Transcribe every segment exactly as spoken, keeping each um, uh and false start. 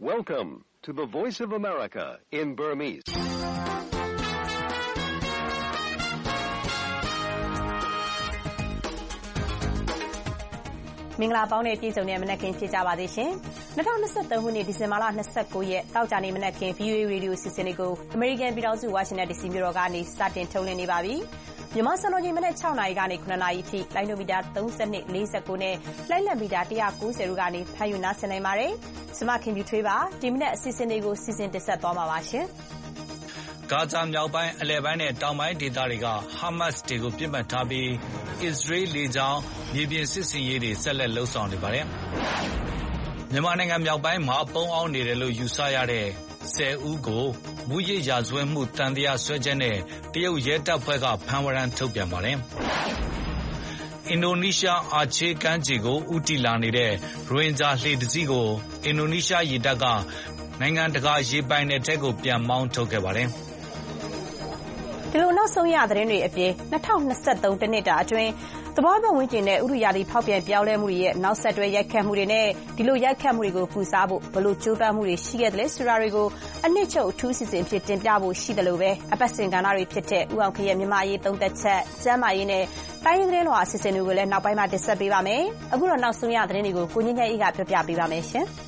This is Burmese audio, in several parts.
Welcome to the Voice of America in Burmese. ။မင်္ဂလာပေါင်းနဲ့ပြည်စုံတဲ့မနက်ခင်းဖြစ်ကြပါသေးရှင်။၂၀၂၃ခုနှစ်ဒီဇင်ဘာလ၂၉ရက်တောက်ကြနေမနက်ခင်း ဗွီအိုအေ ရေဒီယိုစီစဉ်တွေကိုအမေရိကန်ပြည်ထောင်စုဝါရှင်တန်ဒီစီမြို့တော်ကနေစတင်ထုတ်လွှင့်နေပါပြီ။မြန်မာစံတော်ချိန်မနက်၆နာရီကနေ၇နာရီထိလိုင်းနိုမီတာသုံး၂ ၄၉နဲ့လိုင်းလံမီတာ၁၉၀တို့ကနေဖမ်းယူနားဆင်နိုင်ပါတယ်။စမခင်ဗျူထွေးပါဒီမနက်အစီအစဉ်တွေကိုစီစဉ်တင်ဆက်သွားမှာပါရှင်။ဂါဇာမြောက်ပိုင်းအလယ်ပိုင်းနဲ့တောင်ပိုင်းဒေသတွေကဟာမတ်စ်တွေကိုပြစ်မှတ်ထားပြီးအစ္စရေးလေကြောင်းမြေပြင်စစ်ဆင်ရေးတွေဆက်လက်လှုပ်ဆောင်နေပါတယ်။မြန်မာနိုင်ငံမြောက်ပိုင်းမှာပုံအောင်နေတယ်လို့ယူဆရတဲ့ဆယ်ဦးကိုမူရစ်ရာဇဝတ်မှုတန်တရားစွဲချက်နဲ့တရုတ်ရဲတပ်ဖွဲ့ကဖမ်းဝရမ်းထုတ်ပြန်ပါတယ်။အင်ဒိုနီးရှားအာချေးကမ်းခြေကိုဦးတည်လာနေတဲ့ရိုဟင်ဂျာလှေတစ်စီးကိုအင်ဒိုနီးရှားရေတပ်ကနိုင်ငံတကာရေပိုင်နယ်ထဲကိုပြန်မောင်းထုတ်ခဲ့ပါတယ်။ဒီလိုနောက်ဆုံးရသတင်းတွေအပြင်၂၀၂၃တနှစ်တာအတွင်းသဘာဝပတ်ဝန်းကျင်နဲ့ဥတုရာသီဖောက်ပြန်ပြောင်းလဲမှုတွေရဲ့နောက်ဆက်တွဲရိုက်ခတ်မှုတွေနဲ့ဒီလိုရိုက်ခတ်မှုတွေကိုကုစားဖို့ဘယ်လိုကြိုးပမ်းမှုတွေရှိခဲ့သလဲဆိုတာတွေကိုအနှစ်ချုပ်အထူးစီစဉ်ဖြစ်တင်ပြဖို့ရှိတယ်လို့ပဲအပတ်စဉ်ကဏ္ဍတွေဖြစ်တဲ့ဥအောင်ခရဲ့မြန်မာရေးသုံးသက်ချက်ကျမ်းမာရေးနဲ့တိုင်းရင်းသတင်းတော်အစီအစဉ်တွေကိုလည်းနောက်ပိုင်းမှာတင်ဆက်ပေးပါမယ်။အခုတော့နောက်ဆုံးရသတင်းတွေကိုကိုညဉ့်ညက်အေးကပြောပြပေးပါမယ်ရှင်။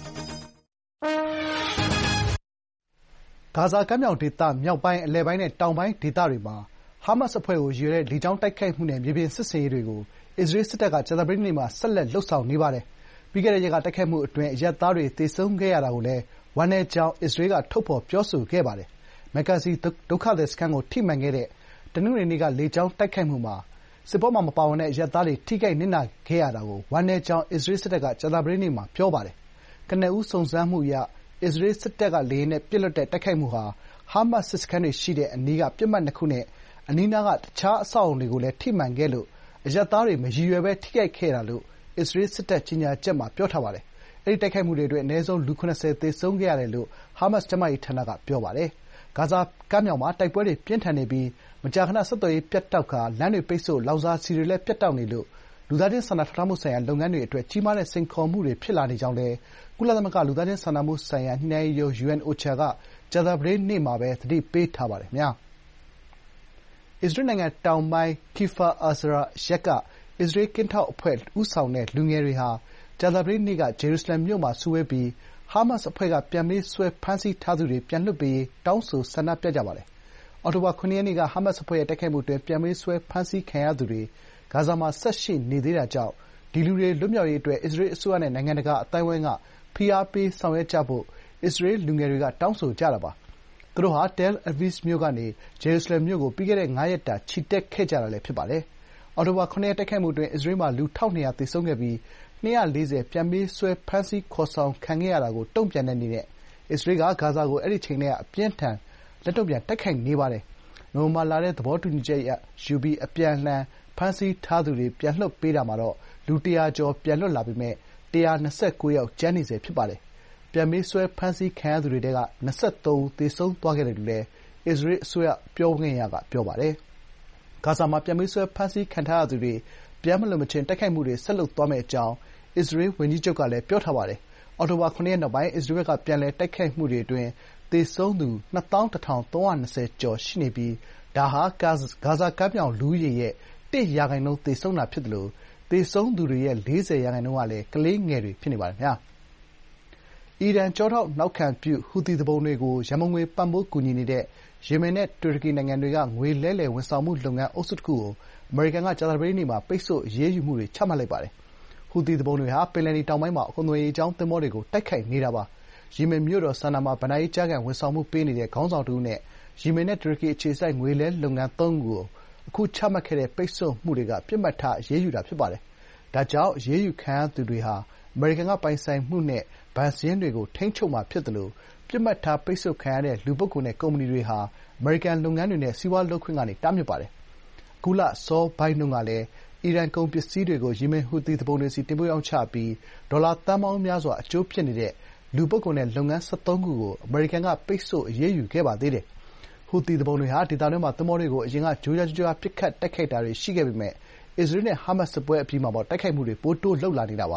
ဂါဇာကမ်းမြောင်ဒေသမြောက်ပိုင်း၊အလယ်ပိုင်းနဲ့တောင်ပိုင်းဒေသတွေမှာဟာမတ်စ်အဖွဲ့ကိုရည်ရွယ်တဲ့လေကြောင်းတိုက်ခိုက်မှုနဲ့မြေပြင်စစ်ဆင်ရေးတွေကိုအစ္စရေးစစ်တပ်ကကြာသပတေးနေ့မှာဆက်လက်လုပ်ဆောင်နေပါတယ်။ပြီးခဲ့တဲ့ရက်ကတိုက်ခိုက်မှုအတွင်းအရပ်သားတွေသေဆုံးခဲ့ရတာကိုလည်းဝမ်းနည်းကြောင်းအစ္စရေးကထုတ်ဖော်ပြောဆိုခဲ့ပါတယ်။မက်ဂါဇီဒုက္ခသည်စခန်းကိုထိမှန်ခဲ့တဲ့တနင်္ဂနွေနေ့ကလေကြောင်းတိုက်ခိုက်မှုမှာစစ်ပွဲမှာမပါဝင်တဲ့အရပ်သားတွေထိခိုက်နစ်နာခဲ့ရတာကိုဝမ်းနည်းကြောင်းအစ္စရေးစစ်တပ်ကကြာသပတေးနေ့မှာပြောပါတယ်။ကနဦးစုံစမ်းမှုအရအစ္စရေးစစ်တပ်ကလေယာဉ်နဲ့ပစ်လွှတ်တဲ့တိုက်ခိုက်မှုဟာဟာမတ်စ်စစ်စခန်းတွေရှိတဲ့အနီးကပစ်မှတ်နှစ်ခုနဲ့အနီးနားကတခြားအဆောက်အအုံတွေကိုလည်းထိမှန်ခဲ့လို့အရပ်သားတွေမရည်ရွယ်ဘဲထိခိုက်ခဲ့တာလို့အစ္စရေးစစ်တပ်ကြေညာချက်မှာပြောထားပါတယ်။အဲဒီတိုက်ခိုက်မှုတွေအတွင်းအနည်းဆုံးလူ၇၀သေဆုံးခဲ့ရတယ်လို့ဟာမတ်စ်ကျန်းမာရေးဌာနကပြောပါတယ်။ဂါဇာကမ်းမြောင်မှာတိုက်ပွဲတွေပြင်းထန်နေပြီးမကြာခဏဆက်သွယ်ရေးပြတ်တောက်ကာလမ်းတွေပိတ်ဆို့လောင်စာဆီတွေလည်းပြတ်တောက်နေလို့လူသားချင်းစာနာထောက်ထားမှုဆိုင်ရာလုပ်ငန်းတွေအတွက်ကြီးမားတဲ့စိန်ခေါ်မှုတွေဖြစ်လာနေကြောင်းလည်းကုလသမဂ္ဂလူသားချင်းစာနာမှုဆိုင်ရာညှိနှိုင်းရေးရုံး ယူအန်အိုချာကကြာသပတေးနေ့မှာပဲသတိပေးထားပါတယ်။အစ္စရေးနိုင်ငံတောင်ပိုင်း Kfar Aza အရပ်ကအစ္စရေးကင်းထောက်အဖွဲ့ဦးဆောင်တဲ့လူငယ်တွေဟာကြာသပတေးနေ့ကဂျေရုဆလင်မြို့မှာစုဝေးပြီးဟာမတ်စ်အဖွဲ့ကပြန်ပေးဆွဲဖမ်းဆီးထားသူတွေပြန်လွှတ်ပေးရေးတောင်းဆိုဆန္ဒပြကြပါတယ်။အောက်တိုဘာ၇ရက်နေ့ကဟာမတ်စ်အဖွဲ့ရဲ့တိုက်ခိုက်မှုအတွင်းပြန်ပေးဆွဲဖမ်းဆီးခံရသူတွေဂါဇာမှာဆက်ရှိနေသေးတာကြောင့်ဒီလူတွေလွတ်မြောက်ရေးအတွက်အစ္စရေးအစိုးရနဲ့နိုင်ငံတကာအသိုင်းအဝိုင်းကဖိအားပေးဆောင်ရွက်ကြဖို့အစ္စရေးလူငယ်တွေကတောင်းဆိုကြတာပါ။သူတို့ဟာ Tel Aviv မြို့ကနေဂျေရုဆလင်မြို့ကိုပြီးခဲ့တဲ့ငါးရက်တာချီတက်ခဲ့ကြတာလည်းဖြစ်ပါတယ်။အောက်တိုဘာ၇ရက်တိုက်ခိုက်မှုအတွင်းအစ္စရေးမှာလူ၁၂၀၀သေဆုံးခဲ့ပြီး၂၄၀ပြန်ပေးဆွဲဖမ်းဆီးခေါ်ဆောင်ခံခဲ့ရတာကိုတုံ့ပြန်တဲ့အနေနဲ့အစ္စရေးကဂါဇာကိုအဲဒီအချိန်ကတည်းကအပြင်းအထန်လက်တုံ့ပြန်တိုက်ခိုက်နေပါတယ်။နိုဝင်ဘာလထဲသဘောတူညီချက်ယူပြီးအပြန်အလှန်ဖမ်းဆီးထားသူတွေပြန်လွှတ်ပေးတာမှာတော့လူတရာကျော်ပြန်လွတ်လာပေမယ့်၁၂၉ယောက်ကျန်နေဆဲဖြစ်ပါတယ်။ပြန်ပေးဆွဲဖမ်းဆီးခံရသူတွေထဲက၂၃ဦးသေဆုံးသွားခဲ့တယ်လို့လည်းအစ္စရေးအစိုးရပြောခွင့်ရကပြောပါတယ်။ဂါဇာမှာပြန်ပေးဆွဲဖမ်းဆီးခံထားရသူတွေပြန်မလွှတ်မချင်းတိုက်ခိုက်မှုတွေဆက်လုပ်သွားမယ့်အကြောင်းအစ္စရေးဝန်ကြီးချုပ်ကလည်းပြောထားပါတယ်။အောက်တိုဘာ၇ရက်နောက်ပိုင်းအစ္စရေးဘက်ကပြန်လည်တိုက်ခိုက်မှုတွေအတွင်းသေဆုံးသူနှစ်သောင်းတစ်ထောင်သုံးရာ၂၀ကျော်ရှိနေပြီးဒါဟာဂါဇာကမ်းမြောင်လူဦးရေရဲ့၁ရာခိုင်နှုန်းသေဆုံးတာဖြစ်သလိုသေဆုံးသူတွေရဲ့၄၀ရာခိုင်နှုန်းကလည်းကလေးငယ်တွေဖြစ်နေပါတယ်။အီရန်ကျောထောက်နောက်ခံပြုဟူသီသူပုန်တွေကိုရန်ပုံငွေပံ့ပိုးကူညီနေတဲ့ယီမင်နဲ့တူရကီနိုင်ငံတွေကငွေလဲလှယ်ဝန်ဆောင်မှုလုပ်ငန်းအုပ်စုတခုကိုအမေရိကန်ကကြာသပတေးနေ့မှာပိတ်ဆို့အရေးယူမှုတွေချမှတ်လိုက်ပါတယ်။ဟူသီသူပုန်တွေဟာပင်လယ်နီတောင်ပိုင်းမှာကုန်သွယ်ရေးကြောင်းသင်္ဘောတွေကိုတိုက်ခိုက်နေတာပါ။ယီမင်မြို့တော်ဆာနာမှာဘဏ္ဍာရေးကျားကန်ဝန်ဆောင်မှုပေးနေတဲ့ခေါင်းဆောင်တဦးနဲ့ယီမင်နဲ့တူရကီအခြေစိုက်ငွေလဲလုပ်ငန်းသုံးခုကိုအခုချမှတ်ခဲ့တဲ့ပိတ်ဆို့မှုတွေကပစ်မှတ်ထားအရေးယူတာဖြစ်ပါတယ်။ဒါကြောင့်အရေးယူခံရသူတွေဟာအမေရိကန်ကပိုင်ဆိုင်မှုနဲ့ဘဏ်စာရင်းတွေကိုထိန်းချုပ်မှာဖြစ်သလိုပစ်မှတ်ထားပိတ်ဆို့ခံရတဲ့လူပုဂ္ဂိုလ်နဲ့ကုမ္ပဏီတွေဟာအမေရိကန်လုပ်ငန်းတွေနဲ့စီးပွားလုပ်ခွင့်ကနေတားမြစ်ပါတယ်။အခုလအစောပိုင်းတုန်းကလည်းအီရန်ကုန်ပစ္စည်းတွေကိုယီမင်ဟူသီသူပုန်တွေဆီတင်ပို့ရောင်းချပြီးဒေါ်လာသန်းပေါင်းများစွာအကျိုးဖြစ်နေတဲ့လူပုဂ္ဂိုလ်နဲ့လုပ်ငန်း၁၃ခုကိုအမေရိကန်ကပိတ်ဆို့အရေးယူခဲ့ပါသေးတယ်။ဟူသီသူပုန်တွေဟာဒေသတွင်းမှာသင်္ဘောတွေကိုအရင်ကကြိုးကြားကြိုးကြားပစ်ခတ်တိုက်ခိုက်တာတွေရှိခဲ့ပေမယ့်အစ္စရေးနဲ့ဟာမတ်စ်စစ်ပွဲအပြီးမှာတော့တိုက်ခိုက်မှုတွေပိုတိုးလုပ်လာနေတာပါ။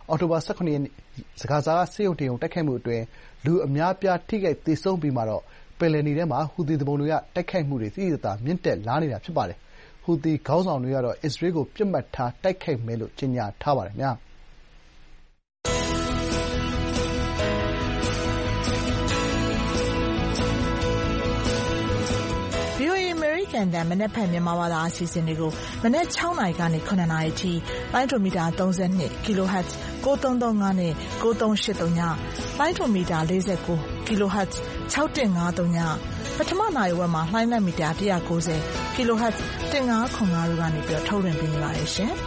အောက်တိုဘာ ၁၇ ရက်နေ့ဂါဇာကဆေးရုံတရုံတိုက်ခိုက်မှုအတွင်းလူအများအပြားထိခိုက်သေဆုံးပြီးမှတော့ပင်လယ်နီထဲမှာဟူသီသူပုန်တွေကတိုက်ခိုက်မှုတွေသိသိသာသာမြင့်တက်လာနေတာဖြစ်ပါတယ်။ဟူသီခေါင်းဆောင်တွေကတော့အစ္စရေးကိုပစ်မှတ်ထားတိုက်ခိုက်မယ်လို့ကြေညာထားပါတယ်ဗျာ။ဗွီအိုအေ အမေရိကန်အသံမနက်ဖြန်မြန်မာဘာသာအစီအစဉ်တွေကိုမနက်၆နာရီကနေ၇နာရီအထိလိုင်းဒိုမီတာ၃၂ kHz ၉၃၃၅နဲ့၉၃၈၃ညလိုင်းဒိုမီတာ၄၉ kHz ၆၁၅၃ညပထမနာရီဝက်မှာလှိုင်းလက်မီတာ၁၉၀ kHz ၁၅၇၅တို့ကနေပြီးထုတ်လွှင့်ပေးနေပါတယ်ရှင်။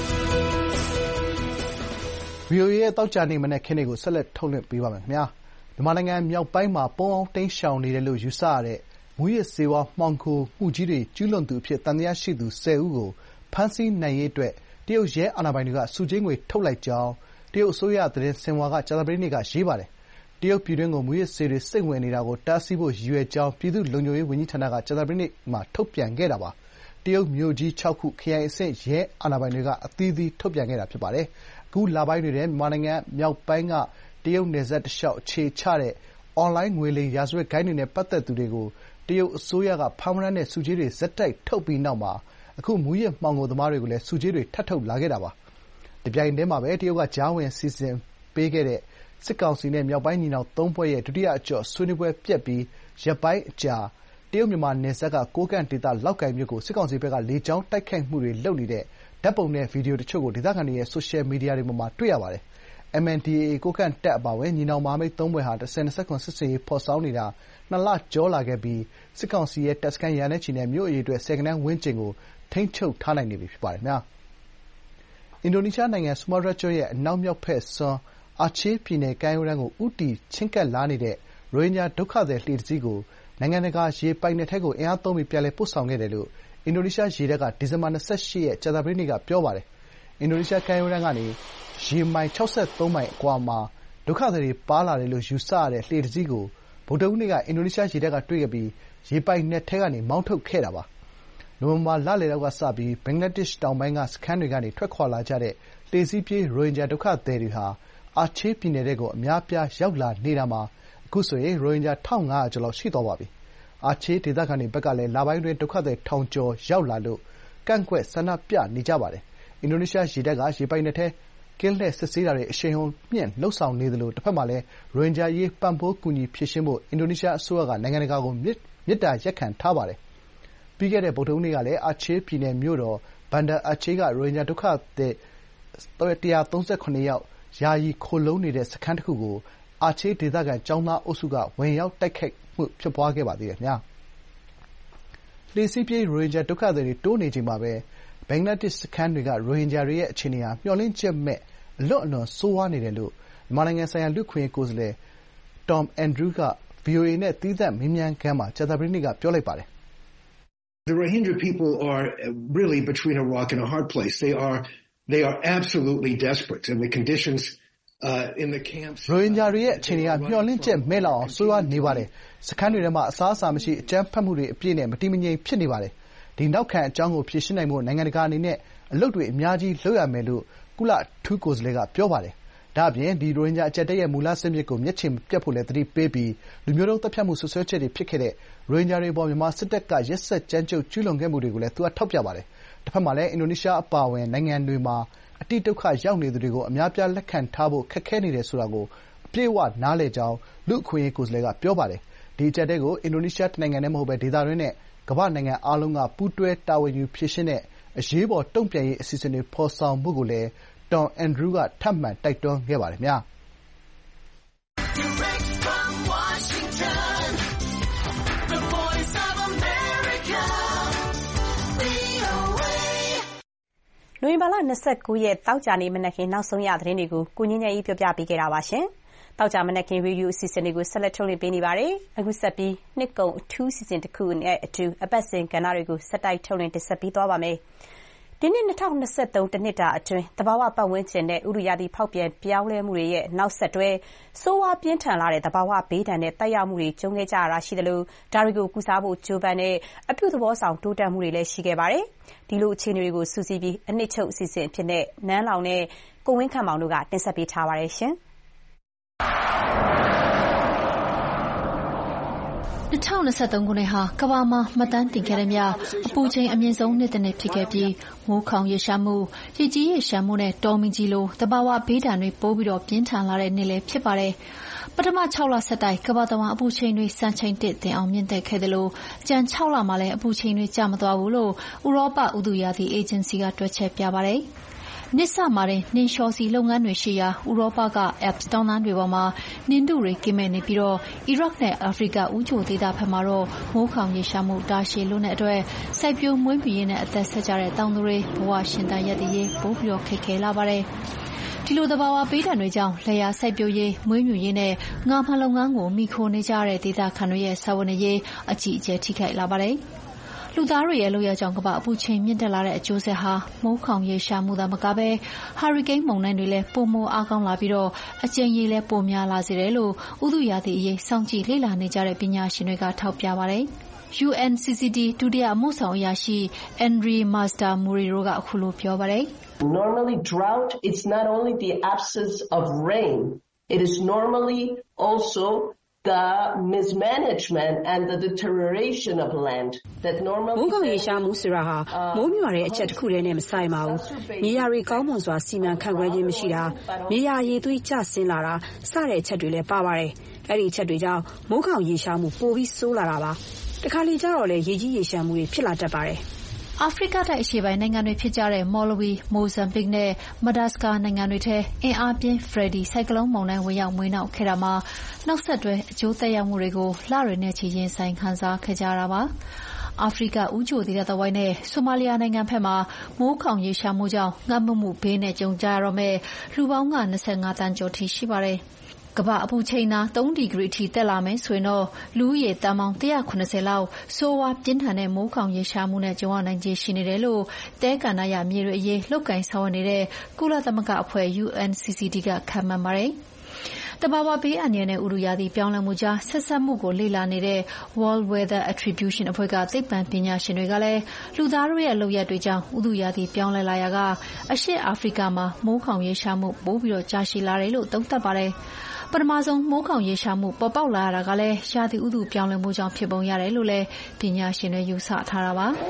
ဗွီအိုအေရဲ့သောကြာနေ့မနက်ခင်းတွေကိုဆက်လက်ထုတ်လွှင့်ပေးပါမယ်ခင်ဗျာ။မြန်မာနိုင်ငံမြောက်ပိုင်းမှာပုန်းအောင်းတိမ်းရှောင်နေတယ်လို့ယူဆရတဲ့မူးယစ်ဆေးဝါးမှောင်ခိုမှုကြီးတွေကျူးလွန်သူအဖြစ်သံသယရှိသူ၁၀ဦးကိုဖမ်းဆီးနိုင်ရေးအတွက်တရုတ်ရဲအာဏာပိုင်တွေကဆုကြေးငွေထုတ်လိုက်ကြောင်းတရုတ်အစိုးရသတင်းဆင်ဟွာကကြာသပတေးနေ့ကရေးပါတယ်။တရုတ်ပြည်တွင်းကိုမူးယစ်ဆေးတွေစိမ့်ဝင်နေတာကိုတားဆီးဖို့ရည်ရွယ်ကြောင်းပြည်သူ့လုံခြုံရေးဝန်ကြီးဌာနကကြာသပတေးနေ့မှာထုတ်ပြန်ခဲ့တာပါ။တရုတ်မြို့ကြီးခြောက်ခုခရိုင်အဆင့်ရဲအာဏာပိုင်တွေကအသီးသီးထုတ်ပြန်ခဲ့တာဖြစ်ပါတယ်။အခုလပိုင်းတွေထဲမြန်မာနိုင်ငံမြောက်ပိုင်းကတရုတ်နယ်စပ်တလျှောက်အခြေချတဲ့အွန်လိုင်းငွေလိမ်ရာဇဝတ်ဂိုဏ်းတွေနဲ့ပတ်သက်သူတွေကိုတရုတ်အစိုးရကဖမ်းဝရမ်းနဲ့ဆုကြေးတွေဆက်တိုက်ထုတ်ပြီးနောက်မှာအခုမူးယစ်မှောင်ခိုသမားတွေကိုလည်းဆုကြေးတွေထပ်ထုတ်လာခဲ့တာပါ။တပြိုင်တည်းမှာပဲတရုတ်ကကြားဝင်စီစဉ်ပေးခဲ့တဲ့စစ်ကောင်စီနဲ့မြောက်ပိုင်းညီနောင်သုံးဖွဲ့ရဲ့ဒုတိယအကျော့ဆွေးနွေးပွဲပျက်ပြီးရက်ပိုင်းအကြာတရုတ်မြန်မာနယ်စပ်ကကိုးကန့်ဒေသလောက်ကိုင်မြို့ကိုစစ်ကောင်စီဘက်ကလေကြောင်းတိုက်ခိုက်မှုတွေလုပ်နေတဲ့ဓာတ်ပုံနဲ့ဗီဒီယိုတချို့ကိုဒေသခံတွေရဲ့ဆိုရှယ်မီဒီယာတွေပေါ်မှာတွေ့ရပါတယ်။ M N D A A ကိုးကန့်တပ်အပါအဝင်ညီနောင်မဟာမိတ်သုံးဖွဲ့ဟာ၁၀၂၇စစ်ဆင်ရေးဖော်ဆောင်နေတာနှစ်လကျော်လာခဲ့ပြီးစစ်ကောင်စီရဲ့တပ်စခန်းရာနဲ့ချီနဲ့မြို့အရေအတွက်ဆယ်ဂဏန်းဝန်းကျင်ကိုထိန်းချုပ်ထားနိုင်နေပြီဖြစ်ပါတယ်။အင်ဒိုနီးရှားနိုင်ငံဆူမားတြားကျွန်းရဲ့အနောက်မြောက်ဘက်စွန်းအာချေးပြည်နယ်ကမ်းရိုးတန်းကိုဦးတည်ချဉ်းကပ်လာနေတဲ့ရိုဟင်ဂျာဒုက္ခသည်လှေတစီးကိုနိုင်ငံတကာရေပိုင်နက်ထဲကိုအင်အားသုံးပြီးပြန်လည်ပို့ဆောင်ခဲ့တယ်လို့အင်ဒိုနီးရှားရေတပ်ကဒီဇင်ဘာ၂၈ရက်ကြာသပတေးနေ့ကပြောပါတယ်။အင်ဒိုနီးရှားကမ်းရိုးတန်းကနေရေမိုင်၆၃မိုင်အကွာမှာဒုက္ခသည်တွေပါလာတယ်လို့ယူဆရတဲ့လှေတစီးကိုဗုဒ္ဓဟူးနေ့ကအင်ဒိုနီးရှားရေတပ်ကတွေ့ခဲ့ပြီးရေပိုင်နက်ထဲကနေမောင်းထုတ်ခဲ့တာပါ။နိုဝင်ဘာလလယ်လောက်ကစပြီးဘင်္ဂလားဒေ့ရှ်တောင်ပိုင်းကစခန်းတွေကနေထွက်ခွာလာကြတဲ့လှေစီးပြေးရိုဟင်ဂျာဒုက္ခသည်တွေဟာအာချေးပြည်နယ်ထဲကိုအများအပြားရောက်လာနေတာမှာအခုဆိုရင်ရိုဟင်ဂျာ၁၅၀၀ကျော်လောက်ရှိသွားပါပြီ။အာချေးဒေသခံတွေဘက်ကလည်းလပိုင်းအတွင်းဒုက္ခသည်ထောင်ကျော်ရောက်လာလို့ကန့်ကွက်ဆန္ဒပြနေကြပါတယ်။အင်ဒိုနီးရှားရေတပ်ကရေပိုင်နက်ထဲကင်းလှည့်စစ်ဆေးတာတွေအရှိန်အဟုန်မြှင့်လုပ်ဆောင်နေသလိုတဘက်မှာလည်းရိုဟင်ဂျာအရေးပံ့ပိုးကူညီဖြေရှင်းဖို့အင်ဒိုနီးရှားအစိုးရကနိုင်ငံတကာကိုမေတ္တာရပ်ခံထားပါတယ်။ပြီးခဲ့တဲ့ဗုဒ္ဓဟူးနေ့ကလည်းအာချေးပြည်နယ်မြို့တော်ဘန်ဒါအာချေးကရိုဟင်ဂျာဒုက္ခသည်၁၃၇ယောက်ယာယီခိုလှုံနေတဲ့စခန်းတခုကိုအာချေးဒေသခံကျောင်းသားအုပ်စုကဝင်ရောက်တိုက်ခိုက်မှုဖြစ်ပွားခဲ့ပါသေးတယ်။လှေစီးပြေးရိုဟင်ဂျာဒုက္ခသည်တွေတိုးနေချိန်မှာပဲဘင်္ဂလားဒေ့ရှ်စခန်းတွေကရိုဟင်ဂျာတွေရဲ့အခြေအနေဟာမျှော်လင့်ချက်မဲ့အလွန့်အလွန်ဆိုးဝါးနေတယ်လို့မြန်မာနိုင်ငံဆိုင်ရာလူ့အခွင့်အရေးကိုယ်စားလှယ် Tom Andrews က ဗွီအိုအေနဲ့သီးသန့်မေးမြန်းခန်းမှာကြာသပတေးနေ့ကပြောလိုက်ပါတယ်။ The Rohingya people are really between a rock and a hard place. They are they are absolutely desperate and the conditions uh in the camps ရိုဟင်ဂျာတွေရဲ့အခြေအနေကမျှော်လင့်ချက်မဲ့လောက်အောင်ဆိုးရွားနေပါတယ်။စခန်းတွေထဲမှာအစားအစာမရှိအကြမ်းဖက်မှုတွေအပြည့်နဲ့မတည်မငြိမ်ဖြစ်နေပါတယ်။ဒီနောက်ခံအကြောင်းကိုဖြေရှင်းနိုင်ဖို့နိုင်ငံတကာအနေနဲ့အလုပ်တွေအများကြီးလုပ်ရမယ်လို့ကုလအထူးကိုယ်စားလှယ်ကပြောပါတယ်။ဒါ့အပြင်ဒီရိုဟင်ဂျာအကျပ်အတည်းရဲ့မူလဇစ်မြစ်ကိုမျက်ခြေမပြတ်ဖို့လည်းသတိပေးပြီးလူမျိုးတုံးသတ်ဖြတ်မှုစွပ်စွဲချက်တွေဖြစ်ခဲ့တဲ့ရိုဟင်ဂျာတွေအပေါ်မြန်မာစစ်တပ်ကရက်စက်ကြမ်းကြုတ်ကျူးလွန်ခဲ့မှုတွေကိုလည်းသူကထောက်ပြပါတယ်။တဘက်မှာလည်းအင်ဒိုနီးရှားအပါအဝင်နိုင်ငံတွေမှာအတိဒုက္ခရောက်နေသူတွေကိုအများအပြားလက်ခံထားဖို့ခက်ခဲနေတယ်ဆိုတာကိုအပြည့်အဝနားလည်ကြောင်းလူ့အခွင့်အရေးကိုယ်စားလှယ်ကပြောပါတယ်။ဒီအကျပ်အတည်းကိုအင်ဒိုနီးရှားတနိုင်ငံတည်းမဟုတ်ဘဲဒေသတွင်းနဲ့ကမ္ဘာ့နိုင်ငံအားလုံးကပူးတွဲတာဝန်ယူဖြေရှင်းတဲ့အရေးပေါ်တုံ့ပြန်ရေးအစီအစဉ်တွေဖော်ဆောင်ဖို့ကိုလည်း Tom Andrews ကထပ်မံတိုက်တွန်းခဲ့ပါတယ်ခင်ဗျာ။ Direct from Washington, the voice of America, V O A နိုဝင်ဘာလ၂၉ရက်တောက်ကြနေမနက်ခင်းနောက်ဆုံးရသတင်းတွေကိုကိုငင်းငယ်ကြီးပြောပြပေးခဲ့တာပါရှင်။တောက်ကြမနက်ခင်းရေဒီယိုအစီအစဉ်တွေကိုဆက်လက်ထုတ်လွှင့်ပေးနေပါတယ်။အခုဆက်ပြီးနှစ်ကုံအထူးစီစဉ်တစ်ခုနဲ့အတူအပတ်စဉ်ကဏ္ဍတွေကိုဆက်တိုက်ထုတ်လွှင့်တင်ဆက်ပေးသွားပါမယ်။ဒီနှစ်၂၀၂၃တနှစ်တာအတွင်းသဘာဝပတ်ဝန်းကျင်နဲ့ဥတုရာသီဖောက်ပြန်ပြောင်းလဲမှုတွေရဲ့နောက်ဆက်တွဲဆိုးဝါးပြင်းထန်လာတဲ့သဘာဝဘေးဒဏ်နဲ့သက်ရောက်မှုတွေကြုံခဲ့ကြရတာရှိသလိုဒါတွေကိုကုစားဖို့ကြိုးပမ်းတဲ့အပြုသဘောဆောင်တိုးတက်မှုတွေလည်းရှိခဲ့ပါတယ်။ဒီလိုအခြေအနေတွေကိုစူးစီးပြီးအနှစ်ချုပ်အစီအစဉ်အဖြစ်နဲ့နန်းလောင်နဲ့ကိုဝင်းခန့်မောင်တို့ကတင်ဆက်ပေးထားပါတယ်ရှင်။၂၀၂၃ခုနှစ်ဟာကမ္ဘာမှာမှတ်တမ်းတင်ခဲ့တဲ့မြအပူချိန်အမြင့်ဆုံးနှစ်တစ်နှစ်ဖြစ်ခဲ့ပြီးမိုးခေါင်ရေရှားမှုရေကြီးရေရှမ်းမှုနဲ့တောမီးကြီးလိုသဘာဝဘေးဒဏ်တွေပိုးပြီးတော့ပြင်းထန်လာတဲ့နှစ်လည်းဖြစ်ပါတယ်။ပထမ၆လဆက်တိုက်ကမ္ဘာတဝန်းအပူချိန်တွေစံချိန်တစ်တင်အောင်မြင့်တက်ခဲ့တယ်လို့ကြံ၆လမှာလည်းအပူချိန်တွေကျမသွားဘူးလို့ဥရောပဥတုရာသီအေဂျင်စီကတွက်ချက်ပြပါတယ်။နှစ်စမှာတင်နှင်းလျှောစီလုပ်ငန်းတွေရှိရာဥရောပက Alps တောင်တန်းတွေပေါ်မှာနှင်းထုတွေကင်းမဲ့နေပြီးတော့အီရတ်နဲ့အာဖရိကဥကြိုဒေသဘက်မှာတော့မိုးခေါင်ရေရှားမှုတာရှည်လွန်းတဲ့အတွက်စိုက်ပျိုးမွေးမြူရေးနဲ့အသက်ဆက်ကြတဲ့တောင်သူတွေဘဝရှင်သန်ရပ်တည်ရေးပိုပြီးတော့ခက်ခဲလာပါတယ်။ဒီလိုသဘာဝဘေးဒဏ်တွေကြောင့်လယ်ယာစိုက်ပျိုးရေးမွေးမြူရေးနဲ့ငါးဖမ်းလုပ်ငန်းကိုမိခိုနေကြတဲ့ဒေသခံတွေရဲ့စာဝန်ရေးအကြီးအကျယ်ထိခိုက်လာပါတယ်။လူသားတွေရဲ့လုပ်ရကြောင်းကမ္ဘာအပူချိန်မြင့်တက်လာတဲ့အကျိုးဆက်ဟာမိုးခေါင်ရေရှားမှုသာမကပဲဟာရီကိန်းမုန်တိုင်းတွေလည်းပိုမိုအားကောင်းလာပြီးတော့အကျဉ်းရည်လည်းပိုများလာစေတယ်လို့ဥတုရာသီအရေးစောင့်ကြည့်လေ့လာနေကြတဲ့ပညာရှင်တွေကထောက်ပြပါတယ်။ U N C C D ဒုတိယအမှုဆောင်အရာရှိ Andre Master Muriro ကအခုလိုပြောပါတယ်။ Normally drought it's not only the absence of rain it is normally also the mismanagement and the deterioration of land that normally မိုးခေါင်ရေရှားမှုဆိုတာဟာမိုးမြွာတဲ့အချက်တစ်ခုတည်းနဲ့မဆိုင်ပါဘူး။မြေယာတွေကောင်းမွန်စွာစီမံခန့်ခွဲခြင်းမရှိတာမြေယာရည်သွေးကျဆင်းလာတာစတဲ့အချက်တွေလည်းပါပါတယ်။အဲ့ဒီအချက်တွေကြောင့်မိုးခေါင်ရေရှားမှုပိုပြီးဆိုးလာတာပါ။တခါလေကျတော့လေရေကြီးရေရှမ်းမှုတွေဖြစ်လာတတ်ပါတယ်။အာဖရိကတိုက်အရှေ့ပိုင်းနိုင်ငံတွေဖြစ်ကြတဲ့မော်လဝီ၊မိုဇမ်ဘစ်နဲ့မဒါဂတ်စကာနိုင်ငံတွေထဲအင်အားပြင်းဖရက်ဒီဆိုင်ကလုန်းမုန်တိုင်းဝင်ရောက်မွှေနှောက်ခဲ့တာမှာနောက်ဆက်တွဲအကျိုးသက်ရောက်မှုတွေကိုလတွေနဲ့ချီရင်ဆိုင်ခံစားခဲ့ကြရတာပါ။အာဖရိကဥကြိုဒေသတဝိုက်နဲ့ဆိုမာလီယာနိုင်ငံဘက်မှာမိုးခေါင်ရေရှားမှုကြောင့်ငတ်မွတ်မှုဘေးနဲ့ကြုံကြရတော့မဲ့လူပေါင်းက၂၅တန်းကျော်ထိရှိပါတယ်။ကမ္ဘာအပူချိန်နာသုံးဒီဂရီအထိတက်လာမယ်ဆိုရင်တော့လူဦးရေတန်ပေါင်း၁၇၀လောက်ဆိုးဝါးပြင်းထန်တဲ့မိုးခေါင်ရေရှားမှုနဲ့ကြုံရနိုင်ခြေရှိနေတယ်လို့တဲကန္နာရမြေတွေအရေးလှုပ်ကိုင်ဆောင်နေတဲ့ကုလသမဂ္ဂအဖွဲ့ U N C C D ကခန့်မှန်းပါတယ်။တဘာဝဘေးအန္တရာယ်နဲ့ဥတုရာသီပြောင်းလဲမှုကြားဆက်စပ်မှုကိုလေ့လာနေတဲ့ World Weather Attribution အဖွဲ့ကသိပ္ပံပညာရှင်တွေကလည်းလူသားတို့ရဲ့လုပ်ရက်တွေကြောင့်ဥတုရာသီပြောင်းလဲလာရာကအရှေ့အာဖရိကမှာမိုးခေါင်ရေရှားမှုပိုပြီးတော့ကြာရှည်လာတယ်လို့သုံးသပ်ပါတယ်။ပထမဆုံးမိုးခေါင်ရေရှားမှုပေါ်ပေါက်လာတာကလည်းရာသီဥတုပြောင်းလဲမှုကြောင့်ဖြစ်ပုံရတယ်လို့လည်းပညာရှင်တွေယူဆထားတာပါ။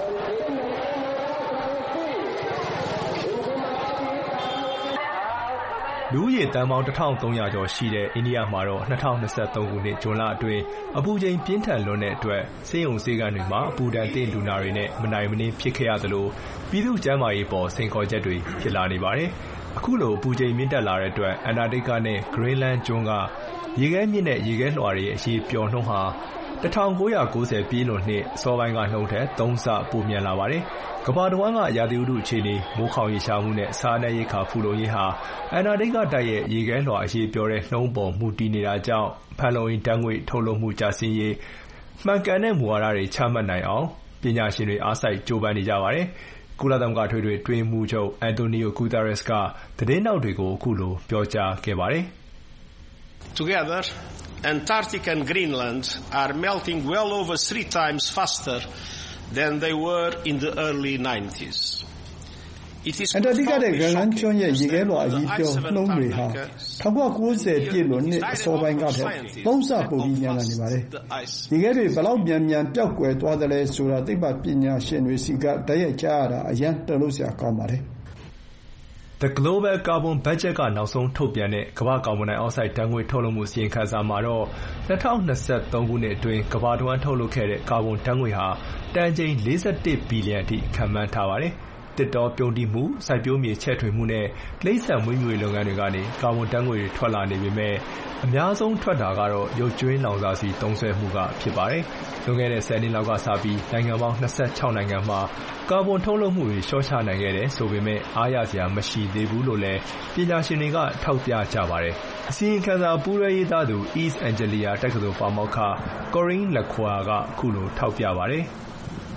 လူဦးရေတန်ပေါင်းတစ်ထောင်သုံးရာကျော်ရှိတဲ့အိန္ဒိယမှာတော့၂၀၂၃ခုနှစ်ဇွန်လအတွင်းအပူချိန်ပြင်းထန်လွန်းတဲ့အတွက်ဆေးရုံဆေးခန်းတွေမှာအပူဒဏ်သင့်လူနာတွေနဲ့မနိုင်မနှင်းဖြစ်ခဲ့ရသလိုပြည်သူ့ကျန်းမာရေးပေါ်စိန်ခေါ်ချက်တွေဖြစ်လာနေပါတယ်။အခုလိုအပူချိန်မြင့်တက်လာတဲ့အတွက်အန္တာတိကနဲ့ဂရင်းလန်းကျွန်းကရေခဲမြစ်နဲ့ရေခဲလွှာတွေရဲ့အရေးပျော်နှုန်းဟာ၁၉၉၀ပြည့်လွန်နှစ်အစောပိုင်းကနှုန်းထက်သုံးဆပိုမြန်လာပါတယ်။ကမ္ဘာတဝန်းကရာသီဥတုအခြေအနေမိုးခေါင်ရေရှားမှုနဲ့စားနပ်ရိက္ခာဖူလုံရေးဟာအန္တာတိကတိုက်ရဲ့ရေခဲလွှာအရေးပျော်တဲ့နှုန်းပေါ်မူတည်နေတာကြောင့်ဖန်လုံအိမ်ဓာတ်ငွေ့ထုတ်လွှတ်မှုကျဆင်းရေးမှန်ကန်တဲ့မူဝါဒတွေချမှတ်နိုင်အောင်ပညာရှင်တွေအားစိုက်ကြိုးပမ်းနေကြပါတယ်။ကုလသမဂ္ဂထွေထွေအတွင်းရေးမှူးချုပ်အန်တိုနီယိုဂူတာရက်စ်ကသတင်းထောက်တွေကိုအခုလိုပြောကြားခဲ့ပါတယ်။ Together Antarctica and Greenland are melting well over three times faster than they were in the early nineties. အန္တာတိကနဲ့ဂရင်းလန်းကျွန်းရဲ့ရေခဲလွှာအကြီးပျော်နှုန်းတွေဟာ၁၉၉၀ပြည့်လွန်နှစ်အစောပိုင်းကထက်သုံးဆပိုပြီးမြန်လာနေပါတယ်။ရေခဲတွေဘယ်လောက်မြန်မြန်ပျောက်ကွယ်သွားသလဲဆိုတာသိပ္ပံပညာရှင်တွေဆီကတိုက်ရိုက်ကြားရတာအရမ်းတုန်လှုပ်စရာကောင်းပါတယ်။ The Global Carbon Budget ကနောက်ဆုံးထုတ်ပြန်တဲ့ကမ္ဘာ့ကာဗွန်ဒိုင်အောက်ဆိုဒ်ဓာတ်ငွေ့ထုတ်လွှတ်မှုအစီရင်ခံစာမှာတော့၂၀၂၃ခုနှစ်အတွင်းကမ္ဘာတဝန်းထုတ်လွှတ်ခဲ့တဲ့ကာဗွန်ဓာတ်ငွေ့ဟာတန်ချိန်၄၁ဘီလီယံအထိခန့်မှန်းထားပါတယ်။သစ်တောပြုန်းတီးမှု၊စိုက်ပျိုးမြေချဲ့ထွင်မှုနဲ့တိရစ္ဆာန်မွေးမြူရေးလုပ်ငန်းတွေကနေကာဗွန်ဓာတ်ငွေ့တွေထွက်လာနေပေမယ့်အများဆုံးထွက်တာကတော့ရုပ်ကြွင်းလောင်စာဆီသုံးစွဲမှုကဖြစ်ပါတယ်။လွန်ခဲ့တဲ့ဆယ်နှစ်လောက်ကစပြီးနိုင်ငံပေါင်း၂၆နိုင်ငံမှာကာဗွန်ထုတ်လွှတ်မှုတွေလျှော့ချနိုင်ခဲ့တယ်ဆိုပေမယ့်အားရစရာမရှိသေးဘူးလို့လည်းပညာရှင်တွေကထောက်ပြကြပါတယ်။အစီရင်ခံစာပူးတွဲရေးသားသူ East Anglia တက္ကသိုလ်ပါမောက္ခ Corinne Lacroix ကအခုလိုထောက်ပြပါတယ်။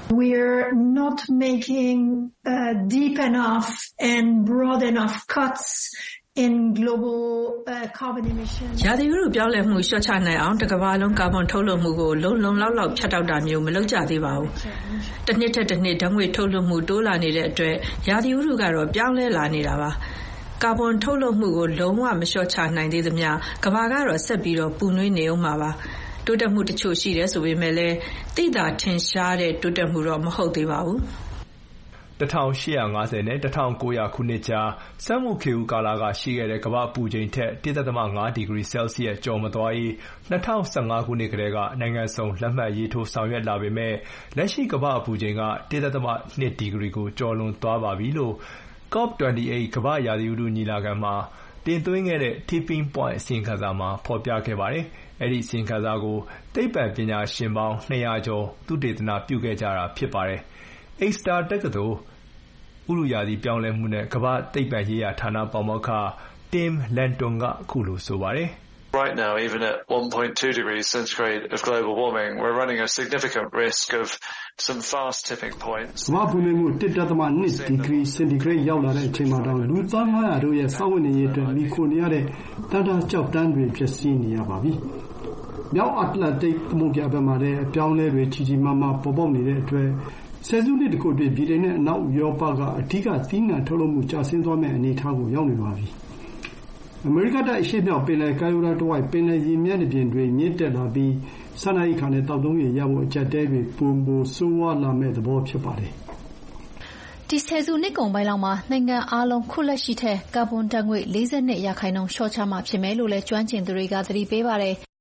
We're not making uh, deep enough and broad enough cuts in global uh, carbon emissions. ရာသီဥတုပြောင်းလဲမှုလျှော့ချနိုင်အောင်တစ်ကမ္ဘာလုံးကာဗွန်ထုတ်လွှတ်မှုကိုလုံလုံလောက်လောက်ဖြတ်တောက်တာမျိုးမလုပ်ကြသေးပါဘူး။တစ်နှစ်ထက်တစ်နှစ်ဓာတ်ငွေ့ထုတ်လွှတ်မှုတိုးလာနေတဲ့အတွက်ရာသီဥတုကတော့ပြောင်းလဲလာနေတာပါ။ကာဗွန်ထုတ်လွှတ်မှုကိုလုံးဝမလျှော့ချနိုင်သေးသမျှကမ္ဘာကတော့ဆက်ပြီးတော့ပူနွေးနေအောင်မှာပါ။တိုးတက်မှုတချို့ရှိတယ်ဆိုပေမဲ့လည်းသိသာထင်ရှားတဲ့တိုးတက်မှုတော့မဟုတ်သေးပါဘူး။ eighteen fiftyနဲ့nineteen hundredခုနှစ်ကြားစက်မှုခေတ်ဦးကာလကရှိခဲ့တဲ့ကမ္ဘာ့ပူချိန်ထက် one point five ဒီဂရီဆဲလ်စီယပ်ကျော်မသွားရေးtwenty fifteenခုနှစ်ကတည်းကနိုင်ငံစုံလက်မှတ်ရေးထိုးဆောင်ရွက်လာပေမဲ့လက်ရှိကမ္ဘာ့ပူချိန်ကone point two ဒီဂရီကိုကျော်လွန်သွားပါပြီလို့ COP twenty-eight ကမ္ဘာ့ရာသီဥတုညီလာခံမှာတင်သွင်းခဲ့တဲ့ Tipping Point အစီရင်ခံစာမှာဖော်ပြခဲ့ပါတယ်။အဲဒီအစီရင်ခံစာကိုသိပ္ပံပညာရှင်ပေါင်းtwo hundredကျော်သုတေသနပြုခဲ့ကြတာဖြစ်ပါတယ်။ Exeter တက္ကသိုလ်ဥတုရာသီပြောင်းလဲမှုနဲ့ကမ္ဘာ့သိပ္ပံရေးရာဌာနပါမောက္ခ Tim Lanton ကအခုလိုဆိုပါတယ်။ Right now, even at one point two degrees centigrade of global warming, we're running a significant risk of some fast tipping points. ကမ္ဘာ့ပူနွေးမှုone point twoဒီဂရီစင်တီဂရိတ်ရောက်လာတဲ့အချိန်မှာတော့လူသားfive hundredတို့ရဲ့စောင့်ဝင်နေရေးအတွက်မိခိုနေရတဲ့တန်တာကြောက်တန်းတွေဖြစ်စီနေရပါပြီ။မြောက်အတ္တလန္တိတ်သမုဒ္ဒရာဘက်မှာလည်းအပြောင်းလဲတွေကြီးကြီးမားမားပေါ်ပေါက်နေတဲ့အတွက်ဆယ်စုနှစ်တစ်ခုအတွင်းဗြိတိန်နဲ့အနောက်ဥရောပကအဓိကသီးနှံထုတ်လုပ်မှုကျဆင်းသွားမယ့်အနေအထားကိုရောက်နေပါပြီ။အမေရိကတိုက်အရှေ့မြောက်ပင်လယ်ကမ်းရိုးတန်းတစ်ဝိုက်ပင်လယ်ရေမျက်နှာပြင်တွေမြင့်တက်လာပြီးစားနပ်ရိက္ခာနဲ့သောက်သုံးရေရဖို့အကျပ်အတည်းတွေပိုမိုဆိုးဝါးလာမယ့်သဘောဖြစ်ပါတယ်။ဒီဆယ်စုနှစ်ကုန်ပိုင်းလောက်မှာနိုင်ငံအားလုံးခုလက်ရှိထက်ကာဗွန်ဓာတ်ငွေ့forty-twoရာခိုင်နှုန်းလျှော့ချမှာဖြစ်မယ်လို့လည်းကျွမ်းကျင်သူတွေကသတိပေးပါတယ်။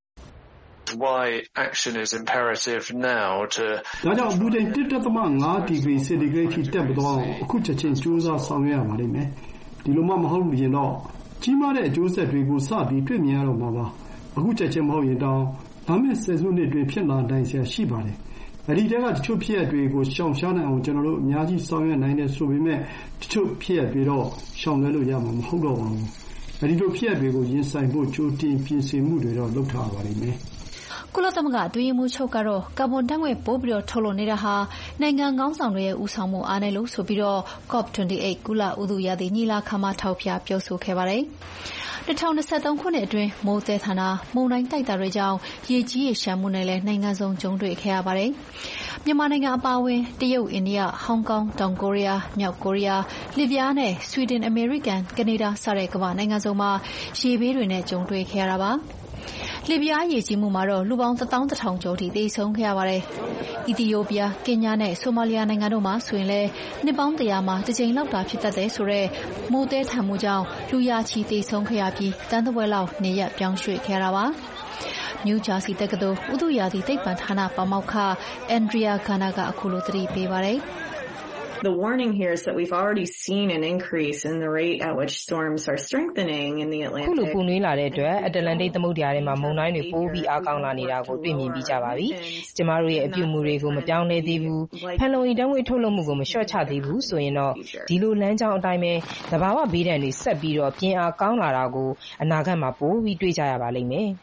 Why action is imperative now to ဒါကြောင့်အပူချိန်one point fiveဒီဂရီစင်တီဂရိတ်ထိတက်မသွားအောင်အခုချက်ချင်းကြိုးစားဆောင်ရွက်ရပါလိမ့်မယ်။ဒီလိုမှမဟုတ်ရင်တော့ကြီးမားတဲ့အကျိုးဆက်တွေကိုစပြီးတွေ့မြင်ရတော့မှာပါ။အခုချက်ချင်းမဟုတ်ရင်တောင်လာမယ့်ဆယ်စုနှစ်တွင်ဖြစ်လာနိုင်စရာရှိပါတယ်။အဲဒီတည်းကတချို့ဖြစ်ရပ်တွေကိုရှောင်ရှားနိုင်အောင်ကျွန်တော်တို့အများကြီးဆောင်ရွက်နိုင်တယ်ဆိုပေမဲ့တချို့ဖြစ်ရပ်တွေတော့ရှောင်လွှဲလို့ရမှာမဟုတ်တော့ပါဘူး။အဲဒီလိုဖြစ်ရပ်တွေကိုရင်ဆိုင်ဖို့ကြိုတင်ပြင်ဆင်မှုတွေတော့လုပ်ထားရပါလိမ့်မယ်။ကုလသမဂ္ဂအတွင်းရေးမှူးချုပ်ကတော့ကာဗွန်ဓာတ်ငွေ့ပိုပြီးထုတ်လွှတ်နေတာဟာနိုင်ငံခေါင်းဆောင်တွေရဲ့ဦးဆောင်မှုအားနည်းလို့ဆိုပြီး COP twenty-eight ကုလဥတုရာသီညီလာခံမှာထောက်ပြပြောဆိုခဲ့ပါတယ်။twenty twenty-threeခုနှစ်အတွင်းမိုးသည်းထန်တာ၊မုန်တိုင်းတိုက်တာတွေကြောင့်ရေကြီးရေလျှံမှုနဲ့လည်းနိုင်ငံစုံကြုံတွေ့ခဲ့ရပါတယ်။မြန်မာနိုင်ငံအပါအဝင်တရုတ်၊အိန္ဒိယ၊ဟောင်ကောင်၊တောင်ကိုရီးယား၊မြောက်ကိုရီးယား၊လစ်ဗျားနဲ့ဆွီဒင်၊အမေရိကန်၊ကနေဒါစတဲ့ကမ္ဘာနိုင်ငံစုံမှာရေဘေးတွေနဲ့ကြုံတွေ့ခဲ့ရတာပါ။လစ်ဗျားရေကြီးမှုမှာတော့လူပေါင်းone thousand one hundredကျော်ထိသေဆုံးခဲ့ရပါတယ်။အီသီယိုးပီးယား၊ကင်ညာနဲ့ဆိုမာလီယာနိုင်ငံတို့မှာဆိုရင်လည်းနှစ်ပေါင်းone hundredမှာတစ်ကြိမ်လောက်သာဖြစ်တတ်တယ်ဆိုတဲ့မိုးသည်းထန်မှုကြောင့်လူရာချီသေဆုံးခဲ့ရပြီးသန်းတစ်ဝက်လောက်နေရပ်ပြောင်းရွှေ့ခဲ့ရတာပါ။နယူးဂျာစီတက္ကသိုလ်ဥတုရာသီသိပ္ပံဌာနပါမောက္ခ Andrea Gana ကအခုလိုသတိပေးပါတယ်။ The warning here is that we've already seen an increase in the rate at which storms are strengthening in the Atlantic. ခုလိုပူနွေးလာတဲ့အတွက်အတ္တလန္တိတ်သမုဒ္ဒရာထဲမှာမုန်တိုင်းတွေပိုပြီးအားကောင်းလာနေတာကိုတွေ့မြင်ပြီးကြပါပြီ။ကျမတို့ရဲ့အပြုအမူတွေကိုမပြောင်းလဲသေးဘူး။ဖန်လုံအိမ်ဓာတ်ငွေ့ထုတ်လွှတ်မှုကိုမလျှော့ချသေးဘူးဆိုရင်တော့ဒီလိုလမ်းကြောင်းအတိုင်းပဲသဘာဝဘေးဒဏ်တွေဆက်ပြီးတော့ပြင်းအားကောင်းလာတာကိုအနာဂတ်မှာပိုပြီးတွေ့ကြရပါလိမ့်မယ်။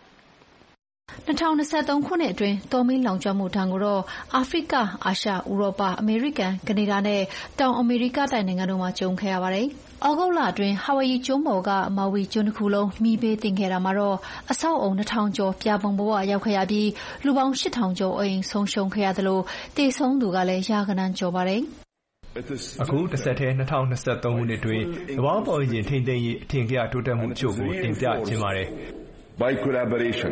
twenty twenty-threeခုနှစ်အတွင်းတောမီးလောင်ကျွမ်းမှုဒဏ်ကိုတော့အာဖရိက၊အာရှ၊ဥရောပ၊အမေရိကန်၊ကနေဒါနဲ့တောင်အမေရိကတိုက်နိုင်ငံတို့မှာကြုံခဲ့ရပါတယ်။ဩဂုတ်လအတွင်းဟာဝိုင်ယီကျွန်းပေါ်ကမာဝီကျွန်းတစ်ခုလုံးမီးဘေးသင့်ခဲ့တာမှာတော့အဆောက်အအုံtwo thousandကျော်ပြာပုံဘဝရောက်ခဲ့ရပြီးလူပေါင်းeight thousandကျော်အိမ်ဆုံးရှုံးခဲ့ရသလိုသေဆုံးသူကလည်းရာဂဏန်းကျော်ပါတယ်။အခုတစ်ဆက်တည်းtwenty twenty-threeခုနှစ်တွင်သဘာဝပတ်ဝန်းကျင်ထိန်းသိမ်းရေးအထင်ကရတိုးတက်မှုအချို့ကိုတင်ပြခြင်းပါတယ်။ By collaboration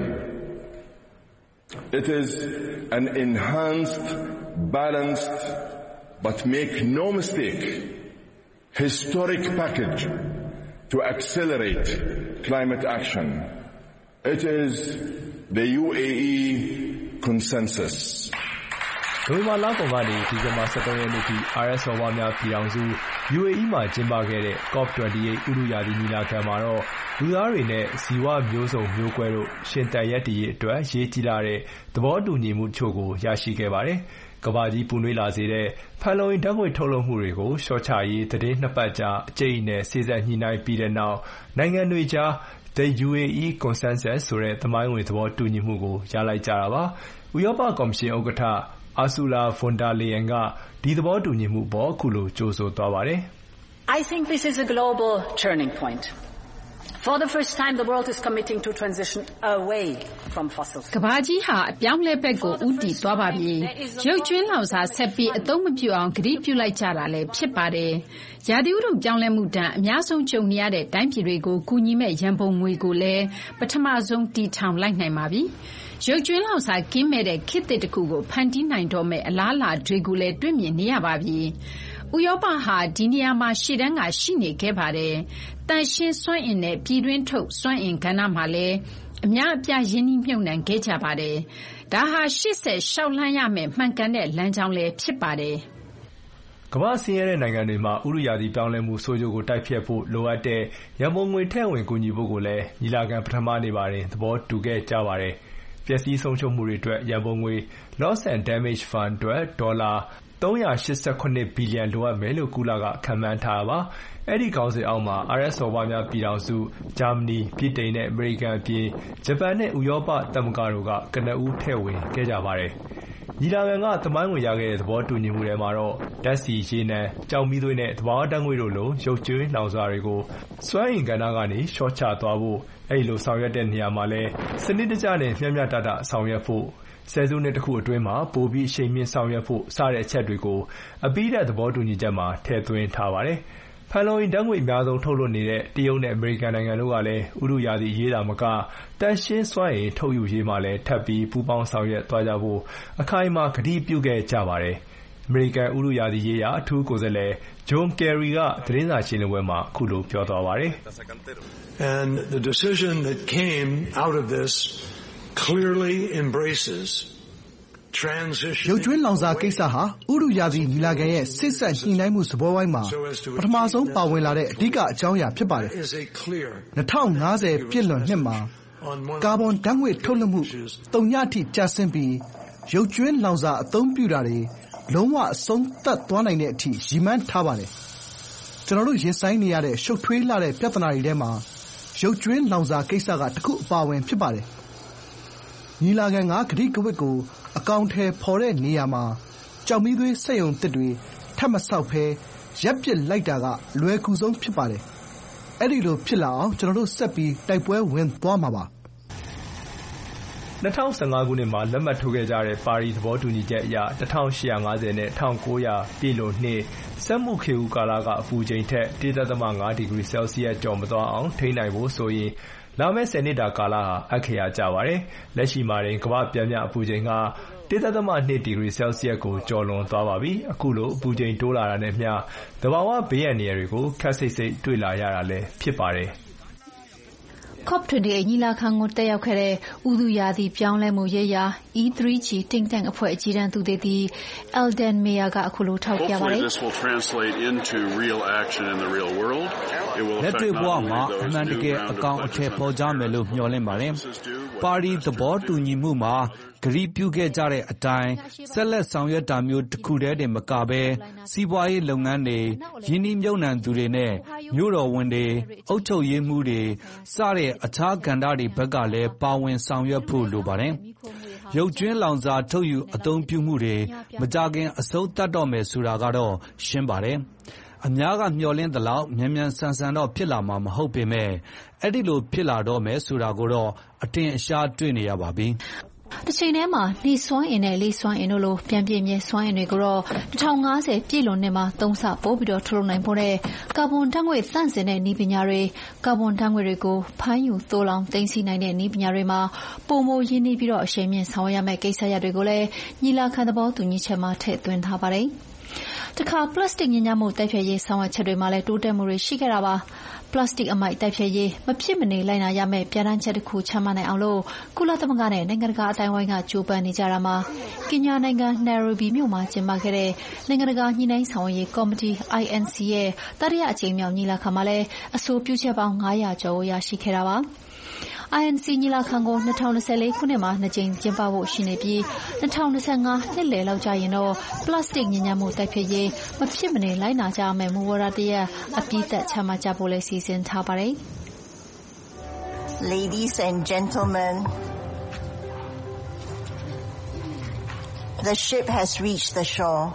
It is an enhanced, balanced, but make no mistake, historic package to accelerate climate action. It is the U A E consensus. နိုဝင်ဘာလကုန်ကနေဒီဇင်ဘာone၃ရက်နေ့ထိ R S စော်ဘွားများပြည်ထောင်စု U A E မှာကျင်းပခဲ့တဲ့ COP twenty-eight ဥတုရာသီညီလာခံမှာတော့လူသားတွေနဲ့ဇီဝမျိုးစုံမျိုးကွဲတို့ရှင်သန်ရပ်တည်ရေးအတွက်ရေးကြီးလာတဲ့သဘောတူညီမှုတချို့ကိုရရှိခဲ့ပါတယ်။ကမ္ဘာကြီးပူနွေးလာစေတဲ့ဖန်လုံအိမ်ဓာတ်ငွေ့ထုတ်လွှတ်မှုတွေကိုလျှော့ချရေးသီတင်းနှစ်ပတ်ကြာအကြိတ်အနယ်စေ့စပ်ညှိနှိုင်းပြီးတဲ့နောက်နိုင်ငံတွေကြား The U A E Consensus ဆိုတဲ့သမိုင်းဝင်သဘောတူညီမှုကိုရလိုက်ကြတာပါ။ဥရောပကော်မရှင်ဥက္ကဋ္ဌ Ursula von der Leyen ကဒီသဘောတူညီမှုပေါ်ခုလိုကြိုဆိုသွားပါတယ်။ I think this is a global turning point.For the first time, the world is committing to transition away from fossil fuels. ကမ္ဘာကြီးဟာအပြောင်းလဲဘက်ကိုဦးတည်သွားပါပြီ။ရုပ်ကြွင်းလောင်စာဆက်ပြီးအသုံးမပြုအောင်ကတိပြုလိုက်ကြတာလည်းဖြစ်ပါတယ်။ရာသီဥတုပြောင်းလဲမှုတန်အများဆုံးကြုံနေရတဲ့တိုင်းပြည်တွေကိုကူညီမဲ့ရန်ပုံငွေကိုလည်းပထမဆုံးတည်ထောင်လိုက်နိုင်ပါပြီ။ရုပ်ကြွင်းလောင်စာကင်းမဲ့တဲ့ခေတ်သစ်တစ်ခုကိုဖန်တီးနိုင်တော့မဲ့အလားအလာတွေကိုလည်းတွေ့မြင်နေရပါပြီ။ဥရောပဟာဒီနေရာမှာရှေ့တန်းကရှိနေခဲ့ပါတယ်။တန်ရှင်းစွမ်းအင်နဲ့ပြည်တွင်းထုတ်စွမ်းအင်ကဏ္ဍမှာလည်းအများအပြားရင်းနှီးမြှုပ်နှံခဲ့ကြပါတယ်။ဒါဟာရှေ့ဆက်လျှောက်လှမ်းရမယ့်မှန်ကန်တဲ့လမ်းကြောင်းလည်းဖြစ်ပါတယ်။ကမ္ဘာ့ဆင်းရဲတဲ့နိုင်ငံတွေမှာဥတုရာသီပြောင်းလဲမှုဆိုးကျိုးကိုတိုက်ဖျက်ဖို့လိုအပ်တဲ့ရန်ပုံငွေထည့်ဝင်ကူညီဖို့ကိုလည်းညီလာခံပထမနေ့မှာတင်သဘောတူခဲ့ကြပါတယ်။ပျက်စီးဆုံးရှုံးမှုတွေအတွက်ရန်ပုံငွေ Loss and Damage Fund အတွက်ဒေါ်လာသုံးရာရှစ်ဆယ့်ခုနှစ်ဘီလီယံလိုအပ်မယ်လို့ကုလကခန့်မှန်းထားတာပါ။အဲဒီခေါင်းစဉ်အောက်မှာ အာရပ်စော်ဘွားများပြည်ထောင်စု၊ဂျာမနီ၊ဗြိတိန်နဲ့အမေရိကန်အပြင်ဂျပန်နဲ့ဥရောပသမဂ္ဂတို့ကကနဦးထည့်ဝင်ခဲ့ကြပါတယ်။ညီလာခံကသမိုင်းဝင်ရခဲ့တဲ့သဘောတူညီမှုထဲမှာတော့ဓာတ်ဆီ၊ရေနံ၊ကျောက်မီးသွေးနဲ့သဘာဝဓာတ်ငွေ့တို့လိုရုပ်ကြွင်းလောင်စာတွေကိုစွမ်းအင်ကဏ္ဍကနေလျှော့ချသွားဖို့အဲဒီလိုဆောင်ရွက်တဲ့နေရာမှာလည်းစနစ်တကျနဲ့မျှမျှတတဆောင်ရွက်ဖို့ဆယ်စုနှစ်တစ်ခုအတွင်းမှာပိုပြီးအရှိန်မြင့်ဆောင်ရွက်ဖို့စတဲ့အချက်တွေကိုအပြီးသတ်သဘောတူညီချက်မှာထည့်သွင်းထားပါတယ်။ဖန်လုံအိမ်ဓာတ်ငွေ့အများဆုံးထုတ်လွှတ်နေတဲ့တရုတ်နဲ့အမေရိကန်နိုင်ငံတို့ကလည်းဥတုရာသီအရေးသာမကသန့်ရှင်းစွမ်းအင်ထုတ်ယူရေးမှာလည်းထပ်ပြီးပူးပေါင်းဆောင်ရွက်သွားကြဖို့အခိုင်အမာကတိပြုခဲ့ကြပါတယ်။အမေရိကန်ဥတုရာသီရေးရာအထူးကိုယ်စားလှယ်ဂျွန်ကယ်ရီကသတင်းစာရှင်းလင်းပွဲမှာအခုလိုပြောသွားပါတယ်။ And the decision that came out of this clearly embraces transition ရုပ်ကြွင်းလောင်စာကိစ္စဟာဥတုရာသီညီလာခံရဲ့စိတ်ဆက်ညှိနှိုင်းမှုစပွဲဝိုင်းမှာပထမဆုံးပါဝင်လာတဲ့အဓိကအကြောင်းအရာဖြစ်ပါတယ်။၂၀၅၀ပြည့်လွန်နှစ်မှာကာဗွန်ဓာတ်ငွေ့ထုတ်လွှတ်မှုသုညထိကျဆင်းပြီးရုပ်ကြွင်းလောင်စာအသုံးပြုတာတွေလုံးဝအဆုံးသတ်သွားနိုင်တဲ့အထိရည်မှန်းထားပါတယ်။ကျွန်တော်တို့ရင်ဆိုင်နေရတဲ့ရှုပ်ထွေးလှတဲ့ပြဿနာတွေထဲမှာရုပ်ကြွင်းလောင်စာကိစ္စကတစ်ခုအပါအဝင်ဖြစ်ပါတယ်။ညီလာခံကကတိကဝတ်ကိုအကောင်အထည်ဖော်တဲ့နေရာမှာကျောက်မီးသွေးစက်ရုံသစ်တွေထပ်မဆောက်ဘဲရပ်ပစ်လိုက်တာကလွယ်ကူဆုံးဖြစ်ပါတယ်။အဲဒီလိုဖြစ်လာအောင်ကျွန်တော်တို့ဆက်ပြီးတိုက်ပွဲဝင်သွားမှာပါ။၂၀၁၅ခုနှစ်မှာလက်မှတ်ထိုးခဲ့ကြတဲ့ပါရီသဘောတူညီချက်အရ၁၈၅၀နဲ့၁၉၀၀ပြည့်လွန်နှစ်စက်မှုခေတ်ဦးကာလကအပူချိန်ထက် တစ်ဒသမငါးဒီဂရီဆဲလ်စီယပ်ကျော်မသွားအောင်ထိန်းနိုင်ဖို့ဆိုရင်လာမယ့်ဆယ်နှစ်တာကာလဟာအက္ခရာကျပါတယ်။လက်ရှိမှာတင်ကမ္ဘာ့ပျမ်းမျှအပူချိန်ကတစ်ဒသမနှစ်ဒီဂရီဆဲလ်စီယပ်ကိုကျော်လွန်သွားပါပြီ။အခုလိုအပူချိန်တိုးလာတာနဲ့မျှသဘာဝဘေးအန္တရာယ်တွေကိုခပ်စိပ်စိပ်တွေ့လာရတာလည်းဖြစ်ပါတယ်။ COP ၂၈ ညီလာခံကိုတက်ရောက်ခဲ့တဲ့ဥတုရာသီပြောင်းလဲမှုရေးရာ E ၃ G Think Tank အဖွဲ့အကြီးတန်းသုတေသီ Eldon Mayer ကအခုလိုထောက်ပြပါတယ်။လက်တွေ့ဘဝမှာအမှန်တကယ်အကောင်အထည်ဖော်ကြမယ်လို့မျှော်လင့်ပါတယ်။ပါရီသဘောတူညီမှုမှာကတိပြုခဲ့ကြတဲ့အတိုင်းဆက်လက်ဆောင်ရွက်တာမျိုးတစ်ခုတည်းတင်မကဘဲစီးပွားရေးလုပ်ငန်းတွေရင်းနှီးမြှုပ်နှံသူတွေနဲ့မြို့တော်ဝန်တွေအုပ်ချုပ်ရေးမှူးတွေစတဲ့အခြားကဏ္ဍတွေဘက်ကလည်းပါဝင်ဆောင်ရွက်ဖို့လိုပါတယ်။ရုပ်ကြွင်းလောင်စာထုတ်ယူအသုံးပြုမှုတွေမကြာခင်အဆုံးသတ်တော့မယ်ဆိုတာကတော့ရှင်းပါတယ်။အများကမျှော်လင့်သလောက်မြန်မြန်ဆန်ဆန်တော့ဖြစ်လာမှာမဟုတ်ပေမဲ့အဲ့ဒီလိုဖြစ်လာတော့မယ်ဆိုတာကိုတော့အထင်အရှားတွေ့နေရပါပြီ။တစ်ချိန်တည်းမှာနေစွမ်းအင်နဲ့လေစွမ်းအင်တို့လိုပြန်ပြည့်မြဲစွမ်းအင်တွေကိုတော့၂၀၅၀ပြည့်လွန်နှစ်မှာသုံးဆပိုပြီးတော့ထုတ်လုပ်နိုင်ဖို့နဲ့ကာဗွန်ဓာတ်ငွေ့သန့်စင်တဲ့နည်းပညာတွေကာဗွန်ဓာတ်ငွေ့တွေကိုဖမ်းယူသိုလှောင်သိမ်းဆည်းနိုင်တဲ့နည်းပညာတွေမှာပိုမိုရင်းနှီးပြီးတော့အရှိန်မြင့်ဆောင်ရွက်ရမယ့်ကိစ္စရပ်တွေကိုလည်းညီလာခံသဘောတူညီချက်မှာထည့်သွင်းထားပါတယ်။တခါပလတ်စတစ်ညစ်ညမ်းမှုတိုက်ဖျက်ရေးဆောင်ရွက်ချက်တွေမှာလည်းတိုးတက်မှုတွေရှိခဲ့တာပါ။ပလတ်စတစ်အမိုက်တိုက်ဖျက်ရေးမဖြစ်မနေလိုက်နာရမယ့်ပြဋ္ဌာန်းချက်တစ်ခုချမှတ်နိုင်အောင်လို့ကုလသမဂ္ဂနဲ့နိုင်ငံတကာအတိုင်းအဝိုင်းကကြိုးပမ်းနေကြတာမှာကင်ညာနိုင်ငံနိုင်ရိုဘီမြို့မှာကျင်းပခဲ့တဲ့နိုင်ငံတကာညှိနှိုင်းဆောင်ရွက်ရေးကော်မတီ I N C ရဲ့တတိယအကြိမ်မြောက်ညီလာခံမှာလည်းအဆိုပြုချက်ပေါင်း၅ရာကျော်ကိုရရှိခဲ့တာပါ။ I N C ညီလာခံကို၂၀၂၄ခုနှစ်မှာနှစ်ကြိမ်ကျင်းပဖို့ရှိနေပြီး၂၀၂၅နှစ်လယ်လောက်ကျရင်တော့ပလတ်စတစ်ညစ်ညမ်းမှုတိုက်ဖျက်ရေးမဖြစ်မနေလိုက်နာကြရမယ့်မူဝါဒတစ်ရပ်အပြီးသတ်ချမှတ်ကြဖို့လည်းစီစဉ်ထားပါတယ်။ Ladies and gentlemen, the ship has reached the shore.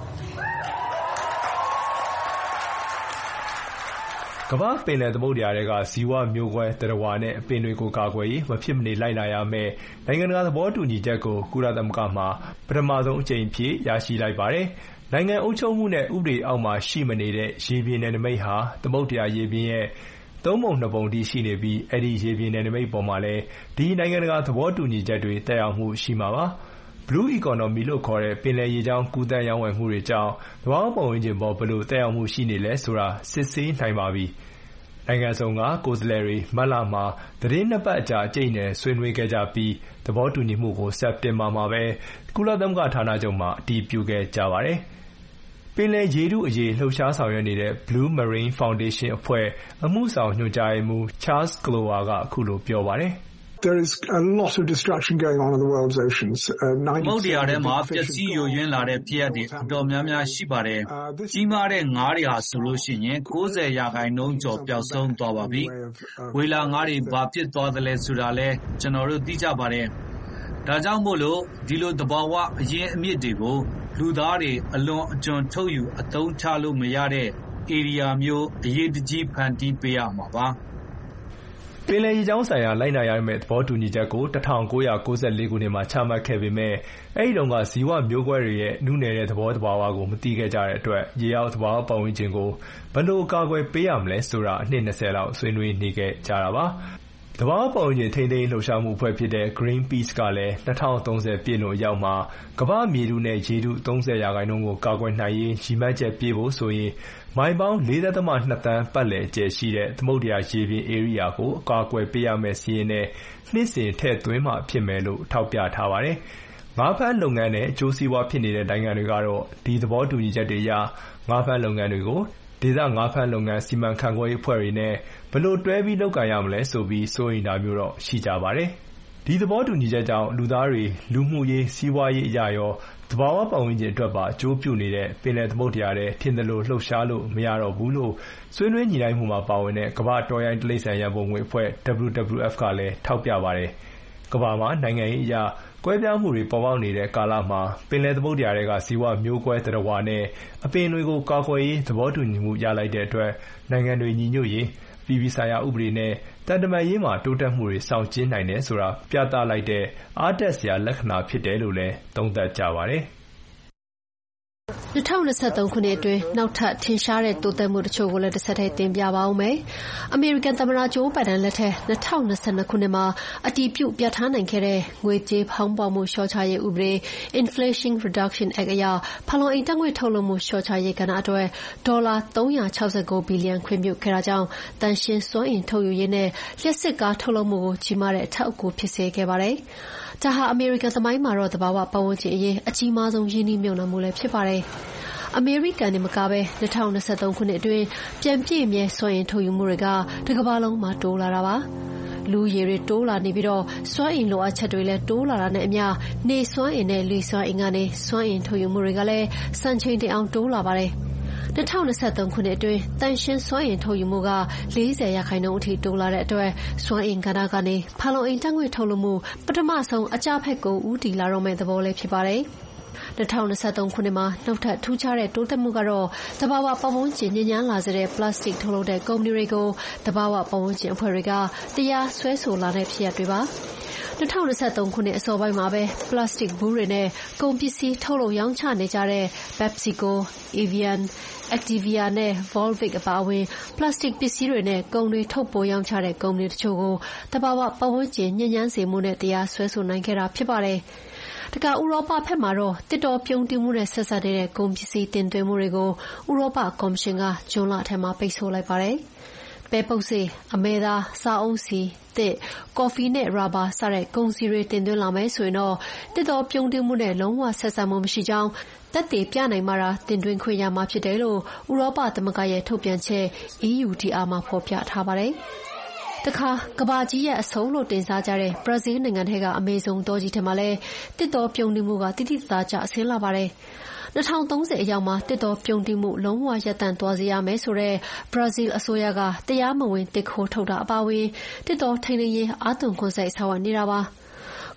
ကမ္ဘာပင်လယ်သမုဒ္ဒရာတွေကဇီဝမျိုးကွဲသတ္တဝါနဲ့အပင်တွေကိုကာကွယ်ရေးမဖြစ်မနေလိုက်နာရမယ့်နိုင်ငံတကာသဘောတူညီချက်ကိုကုလသမဂ္ဂမှပထမဆုံးအကြိမ်အဖြစ်ရရှိလိုက်ပါတယ်။နိုင်ငံအုပ်ချုပ်မှုနဲ့ဥပဒေအောက်မှာရှိမနေတဲ့ရေပြင်နယ်နိမိတ်ဟာသမုဒ္ဒရာရေပြင်ရဲ့သုံးပုံနှစ်ပုံတိရှိနေပြီးအဲ့ဒီရေပြင်နယ်နိမိတ်ပေါ်မှာလည်းဒီနိုင်ငံတကာသဘောတူညီချက်တွေတက်ရောက်မှုရှိမှာပါ။ Blue Economy လို့ခေါ်တဲ့ပင်လယ်ရေကြောင်းကူးသန်းရောင်းဝယ်မှုတွေကြောင့်သဘာဝပတ်ဝန်းကျင်ပေါ်ဘယ်လိုသက်ရောက်မှုရှိနေလဲဆိုတာစစ်ဆေးနိုင်ပါပြီ။နိုင်ငံစုံကကိုယ်စားလှယ်တွေမတ်လမှာသတင်းနှစ်ပတ်အကြာအကျိတ်နဲ့ဆွေးနွေးခဲ့ကြပြီးသဘောတူညီမှုကိုစက်တင်ဘာမှာပဲကုလသမဂ္ဂဌာနချုပ်မှာအတည်ပြုခဲ့ကြပါတယ်။ပင်လယ်ရေထုအရေးလှုပ်ရှားဆောင်ရွက်နေတဲ့ Blue Marine Foundation အဖွဲ့အမှုဆောင်ညွှန်ကြားရေးမှူး Charles Glover ကအခုလိုပြောပါတယ်။ There is a lot of destruction going on in the world's oceans. Uh, သမုဒ္ဒရာထဲမှာပျက်စီးယိုယွင်းလာတဲ့ဖြစ်ရပ်တွေအတော်များများရှိပါတယ်။ကြီးမားတဲ့ငါးတွေဟာဆိုလို့ရှိရင်၉၀ရာခိုင်နှုန်းကျော်ပျောက်ဆုံးသွားပါပြီ။ဝေလာငါးတွေဘာဖြစ်သွားသလဲဆိုတာလဲကျွန်တော်တို့သိကြပါတယ်။ဒါကြောင့်မို့လို့ဒီလိုသဘာဝအရင်းအမြစ်တွေကိုလူသားတွေအလွန်အကျွံထုတ်ယူအသုံးချလို့မရတဲ့ဧရိယာမျိုးအရေးတကြီးဖန်တီးပေးရမှာပါ။ပင်လယ်ရေကြောင်းဆိုင်ရာလိုက်နာရမယ့်သဘောတူညီချက်ကို၁၉၉၄ခုနှစ်မှာချမှတ်ခဲ့ပေမဲ့အဲဒီတုန်းကဇီဝမျိုးကွဲတွေရဲ့နုနယ်တဲ့သဘောတဘာဝကိုမသိခဲ့ကြတဲ့အတွက်ရေအောက်သဘာဝပတ်ဝန်းကျင်ကိုဘယ်လိုကာကွယ်ပေးရမလဲဆိုတာအနှစ်၂၀လောက်ဆွေးနွေးနေခဲ့ကြတာပါ။သဘာဝပတ်ဝန်းကျင်ထိန်းသိမ်းလှုပ်ရှားမှုအဖွဲ့ဖြစ်တဲ့ Greenpeace ကလည်း၂၀၃၀ပြည့်လွန်အရောက်မှာကမ္ဘာမြေထုနဲ့ရေထု၃၀ရာခိုင်နှုန်းကိုကာကွယ်နိုင်ရေးရည်မှန်းချက်ပြည့်ဖို့ဆိုရင်မိုင်ပေါင်း၄.၂ သန်းပတ်လည်ကျယ်ရှိတဲ့သမုဒ္ဒရာရေပြင်ဧရိယာကိုအကာအကွယ်ပေးရမယ့်စီးရင်နဲ့နှစ်စဉ်ထည့်သွင်းမှဖြစ်မယ်လို့ထောက်ပြထားပါတယ်။ငါးဖမ်းလုပ်ငန်းနဲ့အကျိုးစီးပွားဖြစ်နေတဲ့နိုင်ငံတွေကတော့ဒီသဘောတူညီချက်တွေအရငါးဖမ်းလုပ်ငန်းတွေကိုဒေသငါးဖမ်းလုပ်ငန်းစီမံခန့်ခွဲရေးအဖွဲ့တွေနဲ့ဘယ်လိုတွဲပြီးလုပ်ကိုင်ရမလဲဆိုပြီးစိုးရိမ်တာမျိုးတော့ရှိကြပါတယ်။ဒီသဘောတူညီချက်ကြောင့်လူသားတွေလူမှုရေးစီးပွားရေးအရာရောသဘာဝပတ်ဝန်းကျင်အတွက်ပါအကျိုးပြုနေတဲ့ပင်လယ်သမုဒ္ဒရာထဲထင်သလိုလှုပ်ရှားလို့မရတော့ဘူးလို့ဆွေးနွေးညှိနှိုင်းမှုမှာပါဝင်တဲ့ကမ္ဘာတော်ရိုင်းတိရစ္ဆာန်ရန်ပုံငွေအဖွဲ့ W W F ကလည်းထောက်ပြပါတယ်။ကမ္ဘာမှာနိုင်ငံရေးအရာကွဲပြားမှုတွေပေါ်ပေါက်နေတဲ့ကာလမှာပင်လယ်သမုဒ္ဒရာတွေကဇီဝမျိုးကွဲသတ္တဝါနဲ့အပင်တွေကိုကာကွယ်ရေးသဘောတူညီမှုရလိုက်တဲ့အတွက်နိုင်ငံတွေညီညွတ်ရေးအပြည်ပြည်ဆိုင်ရာဥပဒေနဲ့တန်တမာရေးမှာတိုးတက်မှုတွေဆောင်ကျဉ်နိုင်တယ်ဆိုတာပြသလိုက်တဲ့အားတက်စရာလက္ခဏာဖြစ်တယ်လို့လည်းသုံးသပ်ကြပါတယ်။၂၀၂၃ခုနှစ်အတွင်းနောက်ထပ်ထင်ရှားတဲ့တိုးတက်မှုတချို့ကိုလည်းတစ်ဆက်တည်းတင်ပြပါဦးမယ်။အမေရိကန်သမ္မတဂျိုးဘိုင်ဒန်လက်ထက်၂၀၂၂ခုနှစ်မှာအတည်ပြုပြဋ္ဌာန်းနိုင်ခဲ့တဲ့ငွေကြေးဖောင်းပွမှုလျှော့ချရေးဥပဒေ Inflation Reduction Act အရဖန်လုံအိမ်ဓာတ်ငွေ့ထုတ်လွှတ်မှုလျှော့ချရေးကဏ္ဍအတွက်ဒေါ်လာ၃၆၉ဘီလီယံခွင့်ပြုခဲ့တာကြောင့်သန့်ရှင်းစွမ်းအင်ထုတ်ယူရေးနဲ့လျှပ်စစ်ကားထုတ်လုပ်မှုကိုကြီးမားတဲ့အထောက်အကူဖြစ်စေခဲ့ပါတယ်။ဒါဟာအမေရိကန်သမိုင်းမှာတော့သဘာဝပတ်ဝန်းကျင်အရေးအကြီးမားဆုံးရင်းနှီးမြှုပ်နှံမှုလည်းဖြစ်ပါတယ်။အမေရိကန်နဲ့မကဘဲ၂၀၂၃ခုနှစ်အတွင်းပြန်ပြည့်မြဲစွမ်းအင်ထုတ်ယူမှုတွေကတစ်ကမ္ဘာလုံးမှာတိုးလာတာပါ။လူရည်တွေတိုးလာနေပြီးတော့စွမ်းအင်လိုအပ်ချက်တွေလည်းတိုးလာတာနဲ့အမျှနေစွမ်းအင်နဲ့လေစွမ်းအင်ကနေစွမ်းအင်ထုတ်ယူမှုတွေကလည်းစံချိန်တင်အောင်တိုးလာပါတယ်။၂၀၂၃ခုနှစ်အတွင်းတန်ရှင်းစွမ်းအင်ထုတ်ယူမှုက၄၀ရာခိုင်နှုန်းအထိတိုးလာတဲ့အတွက်စွမ်းအင်ကဏ္ဍကနေဖန်လုံအိမ်ဓာတ်ငွေ့ထုတ်လွှတ်မှုပထမဆုံးအကျဘက်ကိုဦးတည်လာတော့မယ့်သဘောလည်းဖြစ်ပါတယ်။၂၀၂၃ခုနှစ်မှာနောက်ထပ်ထူးခြားတဲ့တိုးတက်မှုကတော့သဘာဝပတ်ဝန်းကျင်ညစ်ညမ်းလာစေတဲ့ပလတ်စတစ်ထုတ်လုပ်တဲ့ကုမ္ပဏီတွေကိုသဘာဝပတ်ဝန်းကျင်အဖွဲ့တွေကတရားစွဲဆိုလာတဲ့ဖြစ်ရပ်တွေပါ။၂၀၂၃ခုနှစ်အစောပိုင်းမှာပဲပလတ်စတစ်ဘူးတွေနဲ့ကုန်ပစ္စည်းထုတ်လုပ်ရောင်းချနေကြတဲ့ PepsiCo, Evian, Activia နဲ့ Volvic အပါအဝင်ပလတ်စတစ်ပစ္စည်းတွေနဲ့ကုန်တွေထုတ်ပိုးရောင်းချတဲ့ကုမ္ပဏီတချို့ကိုသဘာဝပတ်ဝန်းကျင်ညစ်ညမ်းစေမှုနဲ့တရားစွဲဆိုနိုင်ခဲ့တာဖြစ်ပါတယ်။တခါဥရောပဘက်မှာတော့တစ်တော်ပြုံးတိမှုနဲ့ဆက်စပ်နေတဲ့ကုန်ပစ္စည်းတင်သွင်းမှုတွေကိုဥရောပကော်မရှင်ကဇွန်လထဲမှာပိတ်ဆို့လိုက်ပါတယ်။ပဲပုပ်စေးအမဲသားစားအုံးစီတစ်ကော်ဖီနဲ့ရာဘာစတဲ့ကုန်စည်တွေတင်သွင်းလာမယ်ဆိုရင်တော့တစ်တော်ပြုံးတိမှုနဲ့လုံးဝဆက်စပ်မှုမရှိကြောင်းသက်သေပြနိုင်မှသာတင်သွင်းခွင့်ရမှာဖြစ်တယ်လို့ဥရောပသမဂ္ဂရဲ့ထုတ်ပြန်ချက် E U D R မှာဖော်ပြထားပါတယ်။တခါကဘာကြီးရဲ့အဆုံးလို့တင်စားကြတဲ့ဘရာဇီးနိုင်ငံထဲကအမေဇုန်တောကြီးထဲမှာလည်းတစ်တော်ပြုံးတိမှုကတိတိတသားကျဆင်းလာပါတယ်။၂၀၃၀အရောက်မှာတစ်တော်ပြုံးတိမှုလုံးဝရပ်တန့်သွားစေရမယ်ဆိုတဲ့ဘရာဇီးအစိုးရကတရားမဝင်တစ်ခိုးထုတ်တာအပါအဝင်တစ်တော်ထိန်းသိမ်းရေးအာသွန်ခွန်စိုက်ဆောင်ရွက်နေတာပါ။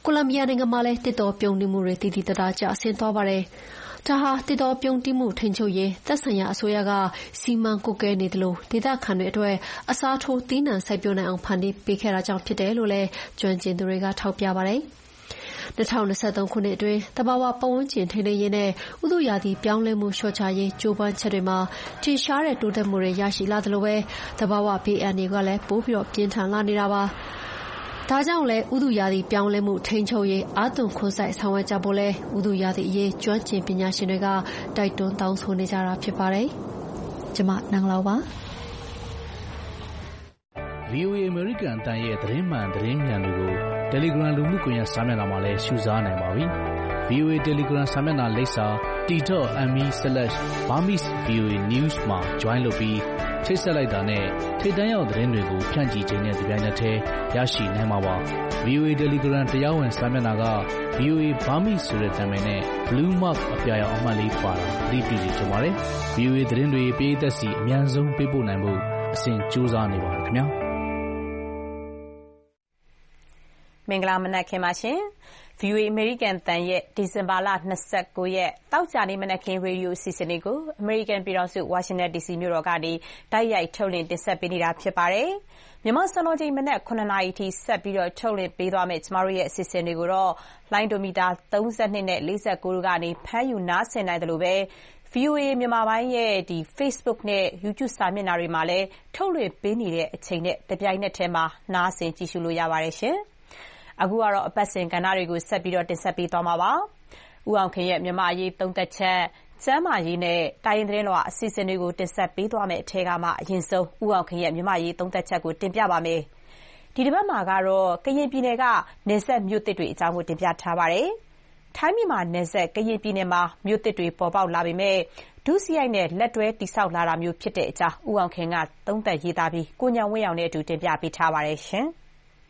ကိုလံဘီယာနိုင်ငံမှာလည်းတစ်တော်ပြုံနေမှုတွေတည်တည်တတားကျဆင်းသွားပါတယ်။ဒါဟာတစ်တော်ပြုံတိမှုထိန်ချုပ်ရေးသက်ဆိုင်ရာအစိုးရကစီမံကွပ်ကဲနေတယ်လို့ဒေသခံတွေအတွက်အစားထိုးသီးနှံစိုက်ပျိုးနိုင်အောင်ဖန်တီးပေးခဲ့တာကြောင့်ဖြစ်တယ်လို့လည်းကျွမ်းကျင်သူတွေကထောက်ပြပါတယ်။၂၀၂၃ခုနှစ်အတွင်းသဘာဝပတ်ဝန်းကျင်ထိန်းသိမ်းရေးနဲ့ဥတုရာသီပြောင်းလဲမှုလျှော့ချရေးကြိုးပမ်းချက်တွေမှာထင်ရှားတဲ့တိုးတက်မှုတွေရရှိလာသလိုပဲသဘာဝဘေးအန္တရာယ်ကလည်းပိုပြီးပြင်းထန်လာနေတာပါ။ဒါကြောင့်လည်းဥတုရာသီပြောင်းလဲမှုထိန်းချုပ်ရေးအာသွန်ခွန်စိုက်ဆောင်ရွက်ကြဖို့လဲဥတုရာသီအရေးကျွမ်းကျင်ပညာရှင်တွေကတိုက်တွန်းတောင်းဆိုနေကြတာဖြစ်ပါတယ်။ကျွန်မနန်းလောက်ပါ။ဗွီအိုအေ American အတန်ရဲ့သတင်းမှန်သတင်းဉာဏ်တွေကို Telegram လူမှုကွန်ရက်စာမျက်နှာမှာလည်းရှုစားနိုင်ပါပြီ။ ဗွီအိုအေ Telegram စာမျက်နှာလိပ်စာ t dot m e slash burmese voa news မှာ join လုပ်ပြီးချိတ်ဆက်လိုက်တာနဲ့ထိပ်တန်းရောက်သတင်းတွေကိုဖြန့်ချီခြင်းနဲ့ဒီပိုင်းနဲ့တည်းရရှိနိုင်မှာပါ။ ဗွီအိုအေ Telegram တရားဝင်စာမျက်နှာက ဗွီအိုအေ Burmese ဆိုတဲ့နာမည်နဲ့ Blue Mark အပြာရောင်အမှတ်လေးပါတာသတိပြုစီကြပါရစေ။ ဗွီအိုအေသတင်းတွေပြည်သက်စီအများဆုံးပေးပို့နိုင်ဖို့အစဉ်ကြိုးစားနေပါတယ်ခင်ဗျာ။မင်္ဂလာမနက်ခင်းပါရှင်။ ဗွီအိုအေ American အသံရဲ့ဒီဇင်ဘာလ၂၉ရက်သောကြာနေ့မနက်ခင်းရေဒီယိုအစီအစဉ်လေးကို American ပြည်ထောင်စု Washington ဒီ စီ မြို့တော်ကနေတိုက်ရိုက်ထုတ်လွှင့်တင်ဆက်ပေးနေတာဖြစ်ပါတယ်။မြန်မာစံတော်ချိန်မနက်ခုနှစ်နာရီအထိဆက်ပြီးထုတ်လွှင့်ပေးသွားမယ့်ကျမတို့ရဲ့အစီအစဉ်တွေကိုတော့လိုင်းဒိုမီတာသုံး၂နဲ့၄၉တို့ကနေဖမ်းယူနားဆင်နိုင်တယ်လို့ပဲ ဗွီအိုအေ မြန်မာပိုင်းရဲ့ဒီ Facebook နဲ့ YouTube စာမျက်နှာတွေမှာလည်းထုတ်လွှင့်ပေးနေတဲ့အချိန်နဲ့တပြိုင်နက်တည်းမှာနားဆင်ကြည့်ရှုလို့ရပါတယ်ရှင်။အခုကတော့အပတ်စဉ်ကဏ္ဍတွေကိုဆက်ပြီးတင်ဆက်ပေးသွားမှာပါ။ဦးအောင်ခင်ရဲ့မြန်မာအရေးသုံးသက်ချက်၊ကျန်းမာရေးနဲ့တိုင်းရင်းသတင်းလွှာအစီအစဉ်တွေကိုတင်ဆက်ပေးသွားမယ့်အထက်ကမှအရင်ဆုံးဦးအောင်ခင်ရဲ့မြန်မာအရေးသုံးသက်ချက်ကိုတင်ပြပါမယ်။ဒီတစ်ပတ်မှာကတော့ကရင်ပြည်နယ်ကနယ်စပ်မြို့သစ်တွေအကြောင်းကိုတင်ပြထားပါတယ်။ထိုင်းမြန်မာနယ်စပ်ကရင်ပြည်နယ်မှာမြို့သစ်တွေပေါ်ပေါက်လာပေမဲ့ဒုစရိုက်နဲ့လက်တွဲတိစောက်လာတာမျိုးဖြစ်တဲ့အကြောင်းဦးအောင်ခင်ကသုံးသပ်ရေးသားပြီးကိုညောင်ဝင်းအောင်နဲ့အတူတင်ပြပေးထားပါတယ်ရှင်။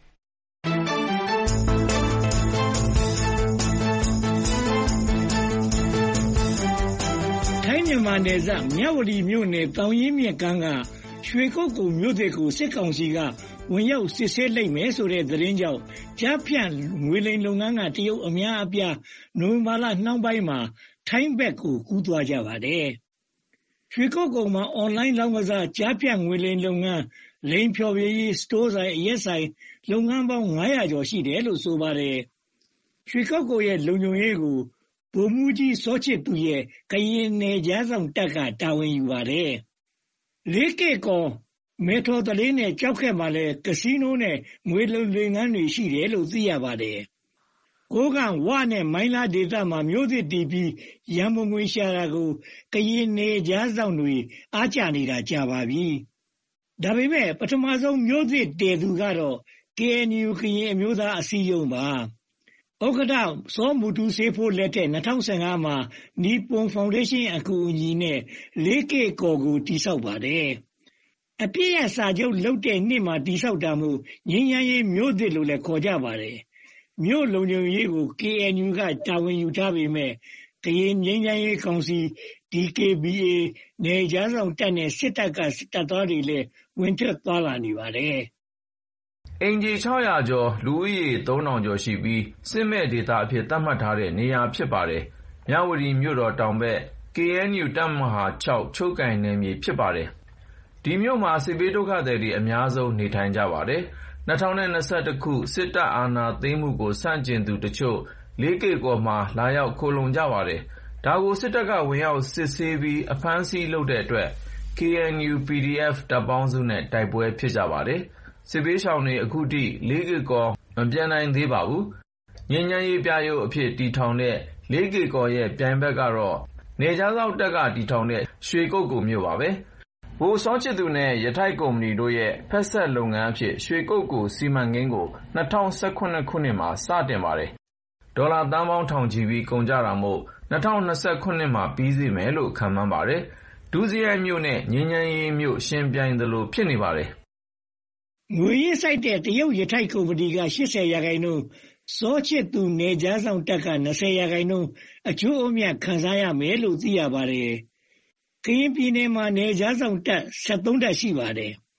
မြန်မာနယ်စပ်မြဝတီမြို့နယ်တောင်ရင်မြစ်ကမ်းကရွှေကုက္ကိုမြို့သစ်ကိုစစ်ကောင်စီကဝင်ရောက်စစ်ဆေးလိုက်မယ်ဆိုတဲ့သတင်းကြောင့်ကြားဖြန့်ငွေလိမ်လုပ်ငန်းကတရုတ်အများအပြားနိုဝင်ဘာလနှောင်းပိုင်းမှာထိုင်းဘက်ကိုကူးသွားကြပါတယ်။ရွှေကုက္ကိုမှာအွန်လိုင်းလောင်းကစားကြားဖြန့်ငွေလိမ်လုပ်ငန်းလိမ်ဖျော်ဖြေရေးစတိုးဆိုင်အရက်ဆိုင်လုပ်ငန်းပေါင်း၅၀၀ကျော်ရှိတယ်လို့ဆိုပါတယ်။ရွှေကုက္ကိုရဲ့လုံခြုံရေးကိုဗိုလ်မှူးကြီးစောချစ်သူရဲ့ကရင်နယ်ကြားဆောင်တပ်ကတာဝန်ယူပါတယ်။လေးကေကော်မေထော်တလေးနဲ့ကြောက်ခက်မှာလည်းကစီနိုနဲ့ငွေလုံလုပ်ငန်းတွေရှိတယ်လို့သိရပါတယ်။ကိုကံဝနဲ့မိုင်းလာဒေသမှာမျိုးသစ်တည်ပြီးရန်ပုံငွေရှာတာကိုကရင်နယ်ကြားဆောင်တွေအားကျနေတာကြာပါပြီ။ဒါပေမဲ့ပထမဆုံးမျိုးသစ်တည်သူကတော့ ကေအန်ယူ ကရင်အမျိုးသားအစည်းအရုံးပါ။ဥက္ကဋ္ဌစောမူတူဆေးဖိုးလက်ထက်၂၀၁၅မှာနီပွန်ဖောင်ဒေးရှင်းအကူအညီနဲ့လေးကေကော်ကိုတည်ဆောက်ပါတယ်။အပြည့်ရစာချုပ်လုပ်တဲ့နှစ်မှာတည်ဆောက်တာမို့ငြိမ်းချမ်းရေးမြို့သစ်လို့လည်းခေါ်ကြပါတယ်။မြို့လုံခြုံရေးကို ကေအန်ယူ ကတာဝန်ယူထားပေမဲ့ကရင်ငြိမ်းချမ်းရေးကောင်စီ ဒီ ကေ ဘီ အေ နယ်ကြားဆောင်တပ်နဲ့စစ်တပ်ကတပ်သားတွေလည်းဝင်ထွက်သွားလာနေပါတယ်။အိမ်ခြေ၆၀၀ကျော်လူဦးရေသုံးထောင်ကျော်ရှိပြီးစစ်မဲ့ဒေသအဖြစ်သတ်မှတ်ထားတဲ့နေရာဖြစ်ပါတယ်။မြဝတီမြို့တော်တောင်ဘက် ကေအန်ယူ တပ်မဟာ၆ချုပ်ကိုင်နယ်မြေဖြစ်ပါတယ်။ဒီမြို့မှာစစ်ဘေးဒုက္ခသည်တွေအများဆုံးနေထိုင်ကြပါတယ်။၂၀၂၁ခုစစ်တပ်အာဏာသိမ်းမှုကိုဆန့်ကျင်သူတချို့လေးကေကော်မှာလာရောက်ခိုလှုံကြပါတယ်။ဒါကိုစစ်တပ်ကဝင်ရောက်စစ်ဆေးပြီးအဖမ်းဆီးလုပ်တဲ့အတွက် ကေအန်ယူ ပီဒီအက်ဖ် တပ်ပေါင်းစုနဲ့တိုက်ပွဲဖြစ်ကြပါတယ်။စစ်ဘေးရှောင်တွေအခုထိလေးကေကော်မပြန်နိုင်သေးပါဘူး။ငြိမ်းချမ်းရေးပြရုပ်အဖြစ်တည်ထောင်တဲ့လေးကေကော်ရဲ့ပြိုင်ဘက်ကတော့နယ်ခြားစောင့်တပ်ကတည်ထောင်တဲ့ရွှေကုက္ကိုမြို့ပါပဲ။ဗိုလ်စောချစ်သူနဲ့ရထိုက်ကုမ္ပဏီတို့ရဲ့ဖက်စပ်လုပ်ငန်းအဖြစ်ရွှေကုက္ကိုစီမံကိန်းကို၂၀၁၇ခုနှစ်မှာစတင်ပါတယ်။ဒေါ်လာသန်းပေါင်းထောင်ချီပြီးကုန်ကျတာမို့၂၀၂၇မှာပြီးစီးမယ်လို့ခန့်မှန်းပါတယ်။ဒုစရိုက်မြို့နဲ့ငြိမ်းချမ်းရေးမြို့ယှဉ်ပြိုင်သလိုဖြစ်နေပါတယ်။ငွေရင်းစိုက်တဲ့တရုတ်ရထိုက်ကုမ္ပဏီက၈၀ရာခိုင်နှုန်းစောချစ်သူနယ်ကြားဆောင်တပ်က၂၀ရာခိုင်နှုန်းအကျိုးအမြတ်ခံစားရမယ်လို့သိရပါတယ်။ကရင်ပြည်နယ်မှာနယ်ကြားဆောင်တပ်၁၃တပ်ရှိပါတယ်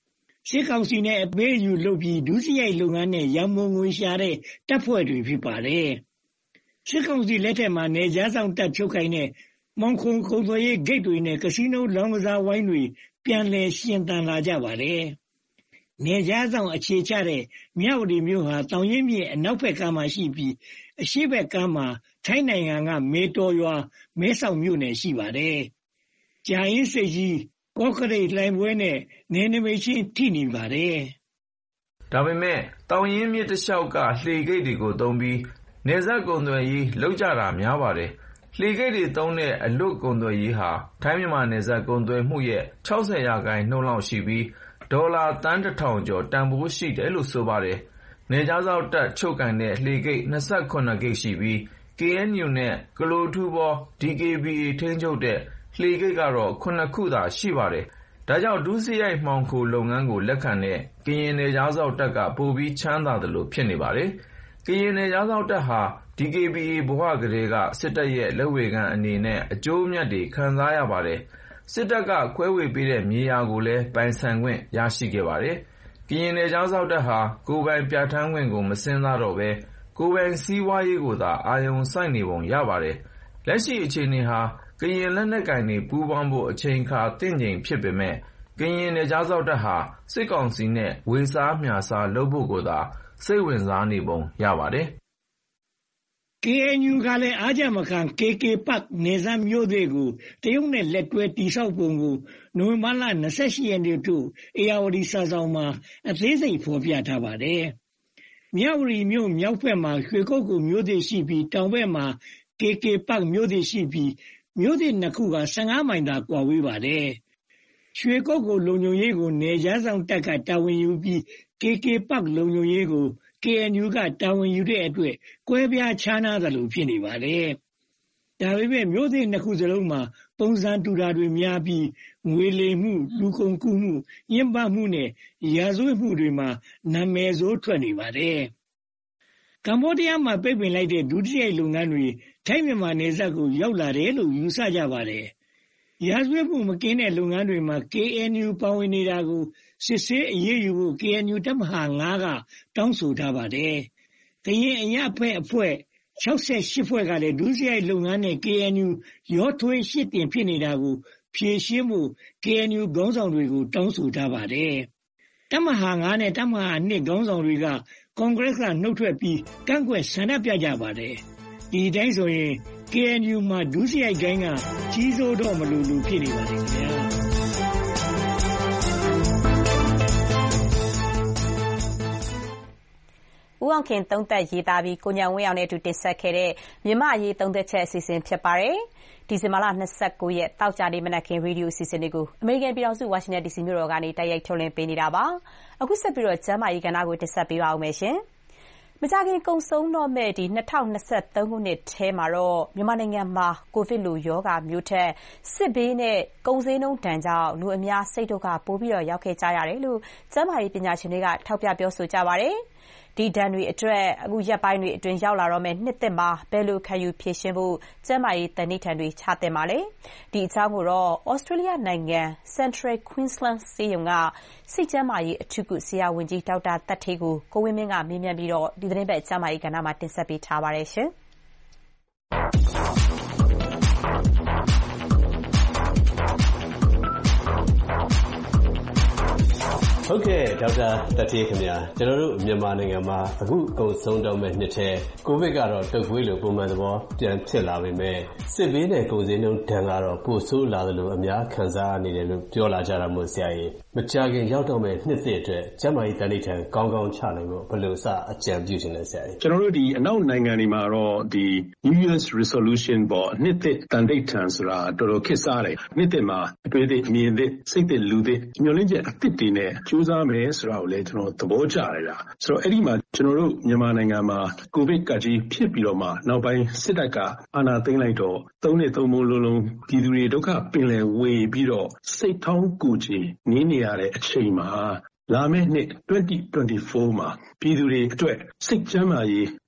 စစ်ကောင်စီနဲ့အပေးအယူလုပ်ပြီးဒုစရိုက်လုပ်ငန်းနဲ့ရန်ပုံငွေရှာတဲ့တပ်ဖွဲ့တွေဖြစ်ပါတယ်။စစ်ကောင်စီလက်ထက်မှာနေကြားဆောင်တပ်ချုပ်ခိုင်တဲ့မောင်ခုံခုံသွေးဂိတ်တွေနဲ့ကစီနိုလောင်းကစားဝိုင်းတွေပြန်လည်ရှင်သန်လာကြပါတယ်။နေကြားဆောင်အခြေချတဲ့မြဝတီမြို့ဟာတောင်ရင်မြစ်အနောက်ဘက်ကမ်းမှာရှိပြီးအရှေ့ဘက်ကမ်းမှာထိုင်းနိုင်ငံကမေတော်ရွာမဲဆောက်မြို့နယ်ရှိပါတယ်။ကြာရင်စိတ်ကြီးကော့ကရိတ်လိုင်ပွဲနဲ့နေနမိတ်ချင်းထိနေပါတယ်။ဒါပေမဲ့တောင်ရင်မြစ်တစ်လျှောက်ကလှေဂိတ်တွေကိုသုံးပြီးနေဆက်ကုန်သွယ်ရေးလုပ်ကြတာများပါတယ်။လှေဂိတ်တွေသုံးတဲ့အလွတ်ကုန်သွယ်ရေးဟာထိုင်းမြန်မာနယ်စပ်ကုန်သွယ်မှုရဲ့၆၀ရာခိုင်နှုန်းလောက်ရှိပြီးဒေါ်လာသန်းတစ်ထောင်ကျော်တန်ဖိုးရှိတယ်လို့ဆိုပါတယ်။နယ်ခြားစောင့်တပ်ချုပ်ကိုင်တဲ့လှေဂိတ်၂၇ဂိတ်ရှိပြီး ကေအန်ယူ နဲ့ကလိုထူးဘော ဒီ ကေ ဘီ အေ ထိန်းချုပ်တဲ့လှေဂိတ်ကတော့ခုခုသာရှိပါတယ်။ဒါကြောင့်ဒုစရိုက်မှောင်ခိုလုပ်ငန်းကိုလက်ခံတဲ့ကရင်နယ်ခြားစောင့်တပ်ကပိုပြီးချမ်းသာသလိုဖြစ်နေပါတယ်။ကရင်နယ်ခြားစောင့်တပ်ဟာ ဒီ ကေ ဘီ အေ ဘဝကတည်းကစစ်တပ်ရဲ့လက်ဝေခံအနေနဲ့အကျိုးအမြတ်တွေခံစားရပါတယ်။စစ်တပ်ကခွဲဝေပေးတဲ့မြေယာကိုလည်းပိုင်ဆိုင်ခွင့်ရရှိခဲ့ပါတယ်။ကရင်နယ်ခြားစောင့်တပ်ဟာကိုယ်ပိုင်ပြဌာန်းခွင့်ကိုမစဉ်းစားတော့ဘဲကိုယ်ပိုင်စီးပွားရေးကိုသာအာရုံစိုက်နေပုံရပါတယ်။လက်ရှိအခြေအနေဟာကရင်လက်နက်ကိုင်တွေပူးပေါင်းဖို့အချိန်အခါသင့်ချိန်ဖြစ်ပေမယ့်ကရင်နယ်ခြားစောင့်တပ်ဟာစစ်ကောင်စီနဲ့ဝေစားမျှစားလုပ်ဖို့ကိုသာစိတ်ဝင်စားနေပုံရပါတယ်။ ကေအန်ယူ ကလည်းအားကျမခံ ကေ ကေ Park နယ်စပ်မြို့သစ်ကိုတရုတ်နဲ့လက်တွဲတည်ဆောက်ပုံကိုနိုဝင်ဘာလ၂၈ရက်နေ့ထုတ်ဧရာဝတီစာစောင်မှာအသေးစိတ်ဖော်ပြထားပါတယ်။မြဝတီမြို့မြောက်ဘက်မှာရွှေကုက္ကိုမြို့သစ်ရှိပြီးတောင်ဘက်မှာ ကေ ကေ Park မြို့သစ်ရှိပြီးမြို့သစ်နှစ်ခုက၁၅မိုင်သာကွာဝေးပါတယ်။ရွှေကုက္ကိုလုံခြုံရေးကိုနယ်ခြားစောင့်တပ်ကတာဝန်ယူပြီး ကေ ကေ Park လုံခြုံရေးကို ကေအန်ယူ ကတာဝန်ယူတဲ့အတွက်ကွဲပြားခြားနားသလိုဖြစ်နေပါတယ်။ဒါပေမဲ့မြို့သစ်နှစ်ခုစလုံးမှာပုံစံတူတာတွေများပြီးငွေလိမ်မှုလူကုန်ကူးမှုညှဉ်းပန်းမှုနဲ့ရာဇဝတ်မှုတွေမှာနာမည်ဆိုးထွက်နေပါတယ်။ကမ္ဘောဒီးယားမှာပိတ်ပင်လိုက်တဲ့ဒုတိယလုပ်ငန်းတွေထိုင်းမြန်မာနယ်စပ်ကိုရောက်လာတယ်လို့ယူဆကြပါတယ်။ရာဇဝတ်မှုမကင်းတဲ့လုပ်ငန်းတွေမှာ ကေအန်ယူ ပါဝင်နေတာကိုစစ်ဆေးအရေးယူဖို့ ကေအန်ယူ တပ်မဟာ၅ကတောင်းဆိုထားပါတယ်။ကရင်အရပ်ဖက်အဖွဲ့၆၈ဖွဲ့ကလည်းဒုစရိုက်လုပ်ငန်းနဲ့ ကေအန်ယူ ရောထွေးရှစ်တင်ဖြစ်နေတာကိုဖြေရှင်းဖို့ ကေအန်ယူ ခေါင်းဆောင်တွေကိုတောင်းဆိုထားပါတယ်။တပ်မဟာ၅နဲ့တပ်မဟာ၂ခေါင်းဆောင်တွေကကွန်ဂရက်ကနှုတ်ထွက်ပြီးကန့်ကွက်ဆန္ဒပြကြပါတယ်။ဒီတိုင်းဆိုရင် ကေအန်ယူ မှာဒုစရိုက်ဂိုင်းကကြီးစိုးတော့မလို့လို့ဖြစ်နေပါတယ်ခင်ဗျာ။ဦးအောင်ခင်သုံးသပ်ရေးသားပြီးကိုဉာဏ်ဝင်းအောင်နဲ့အတူတင်ဆက်ခဲ့တဲ့မြန်မာ့အရေးသုံးသပ်ချက်အစီအစဉ်ဖြစ်ပါတယ်။ဒီဇင်ဘာလ၂၉ရက်တောက်ကြနေ့မနက်ခင်းရေဒီယိုအစီအစဉ်တွေကိုအမေရိကန်ပြည်ထောင်စုဝါရှင်တန်ဒီစီမြို့တော်ကနေတိုက်ရိုက်ထုတ်လွှင့်ပေးနေတာပါ။အခုဆက်ပြီးတော့ကျမ်းမာရေးကဏ္ဍကိုတင်ဆက်ပေးပါဦးမယ်ရှင်။မကြာခင်ကုန်ဆုံးတော့မဲ့ဒီ၂၀၂၃ခုနှစ်ထဲမှာတော့မြန်မာနိုင်ငံမှာကိုဗစ်လိုရောဂါမျိုးထက်စစ်ဘေးနဲ့ကုန်စည်နှုန်းဒဏ်ကြောင့်လူအများစိတ်ဒုက္ခပိုပြီးတော့ရောက်ခဲ့ကြရတယ်လို့ကျန်းမာရေးပညာရှင်တွေကထောက်ပြပြောဆိုကြပါတယ်။ဒီဒဏ်တွေအတွက်အခုရက်ပိုင်းတွေအတွင်းရောက်လာတော့မဲ့နှစ်သစ်မှာဘယ်လိုခံယူဖြေရှင်းဖို့ကျန်းမာရေးတန်ဋိဌာန်တွေချသင့်ပါလဲ။ဒီအကြောင်းကိုတော့ဩစတြေးလျနိုင်ငံ Central Queensland ဆေးရုံကစိတ်ကျန်းမာရေးအထူးကုဆရာဝန်ကြီးဒေါက်တာသက်ဌေးကိုကိုဝင်းမင်းကမေးမြန်းပြီးတော့ဒီသတင်းပတ်ကျန်းမာရေးကဏ္ဍမှာတင်ဆက်ပေးထားပါတယ်ရှင်။ဟုတ်ကဲ့ဒေါက်တာသက်ဌေးခင်ဗျာကျွန်တော်တို့မြန်မာနိုင်ငံမှာအခုကုန်ဆုံးတော့မဲ့နှစ်ထဲကိုဗစ်ကတော့တုပ်ကွေးလိုပုံမှန်သဘောပြန်ဖြစ်လာပေမဲ့စစ်ဘေးနဲ့ကုန်စည်နှုန်းဒဏ်ကတော့ပိုဆိုးလာသလိုအများခံစားနေတယ်လို့ပြောလာကြတာမို့ဆရာကြီးမကြာခင်ရောက်တော့မဲ့နှစ်သစ်အတွက်ကျန်းမာရေးတန်ဋိဌာန်ကောင်းကောင်းချနိုင်ဖို့ဘယ်လိုစအကြံပြုချင်လဲဆရာကြီးကျွန်တော်တို့ဒီအနောက်နိုင်ငံတွေမှာတော့ဒီ New Year's Resolution ပေါ့နှစ်သစ်တန်ဋိဌာန်ဆိုတာတော်တော်ခေတ်စားတယ်နှစ်သစ်မှာအတွေ့အသစ်မြင်သစ်စိတ်သစ်လူသစ်မျှော်လင့်ချက်အသစ်တွေနဲ့ကြိုးစားမယ်ဆိုတာကိုလည်းကျွန်တော်သဘောကျတယ်လားဆိုတော့အဲ့ဒီမှာကျွန်တော်တို့မြန်မာနိုင်ငံမှာကိုဗစ်ကကြီးဖြစ်ပြီးတော့မှနောက်ပိုင်းစစ်တပ်ကအာဏာသိမ်းလိုက်တော့သုံးနှစ်သုံးမိုးလုံးလုံးပြည်သူတွေဒုက္ခပင်လယ်ဝေပြီးတော့စိတ်ထောင်းကိုချီနေနေရတဲ့အချိန်မှာလာမယ့်နှစ်twenty twenty-fourမှာပြည်သူတွေအတွက်စိတ်ကျန်းမာရေး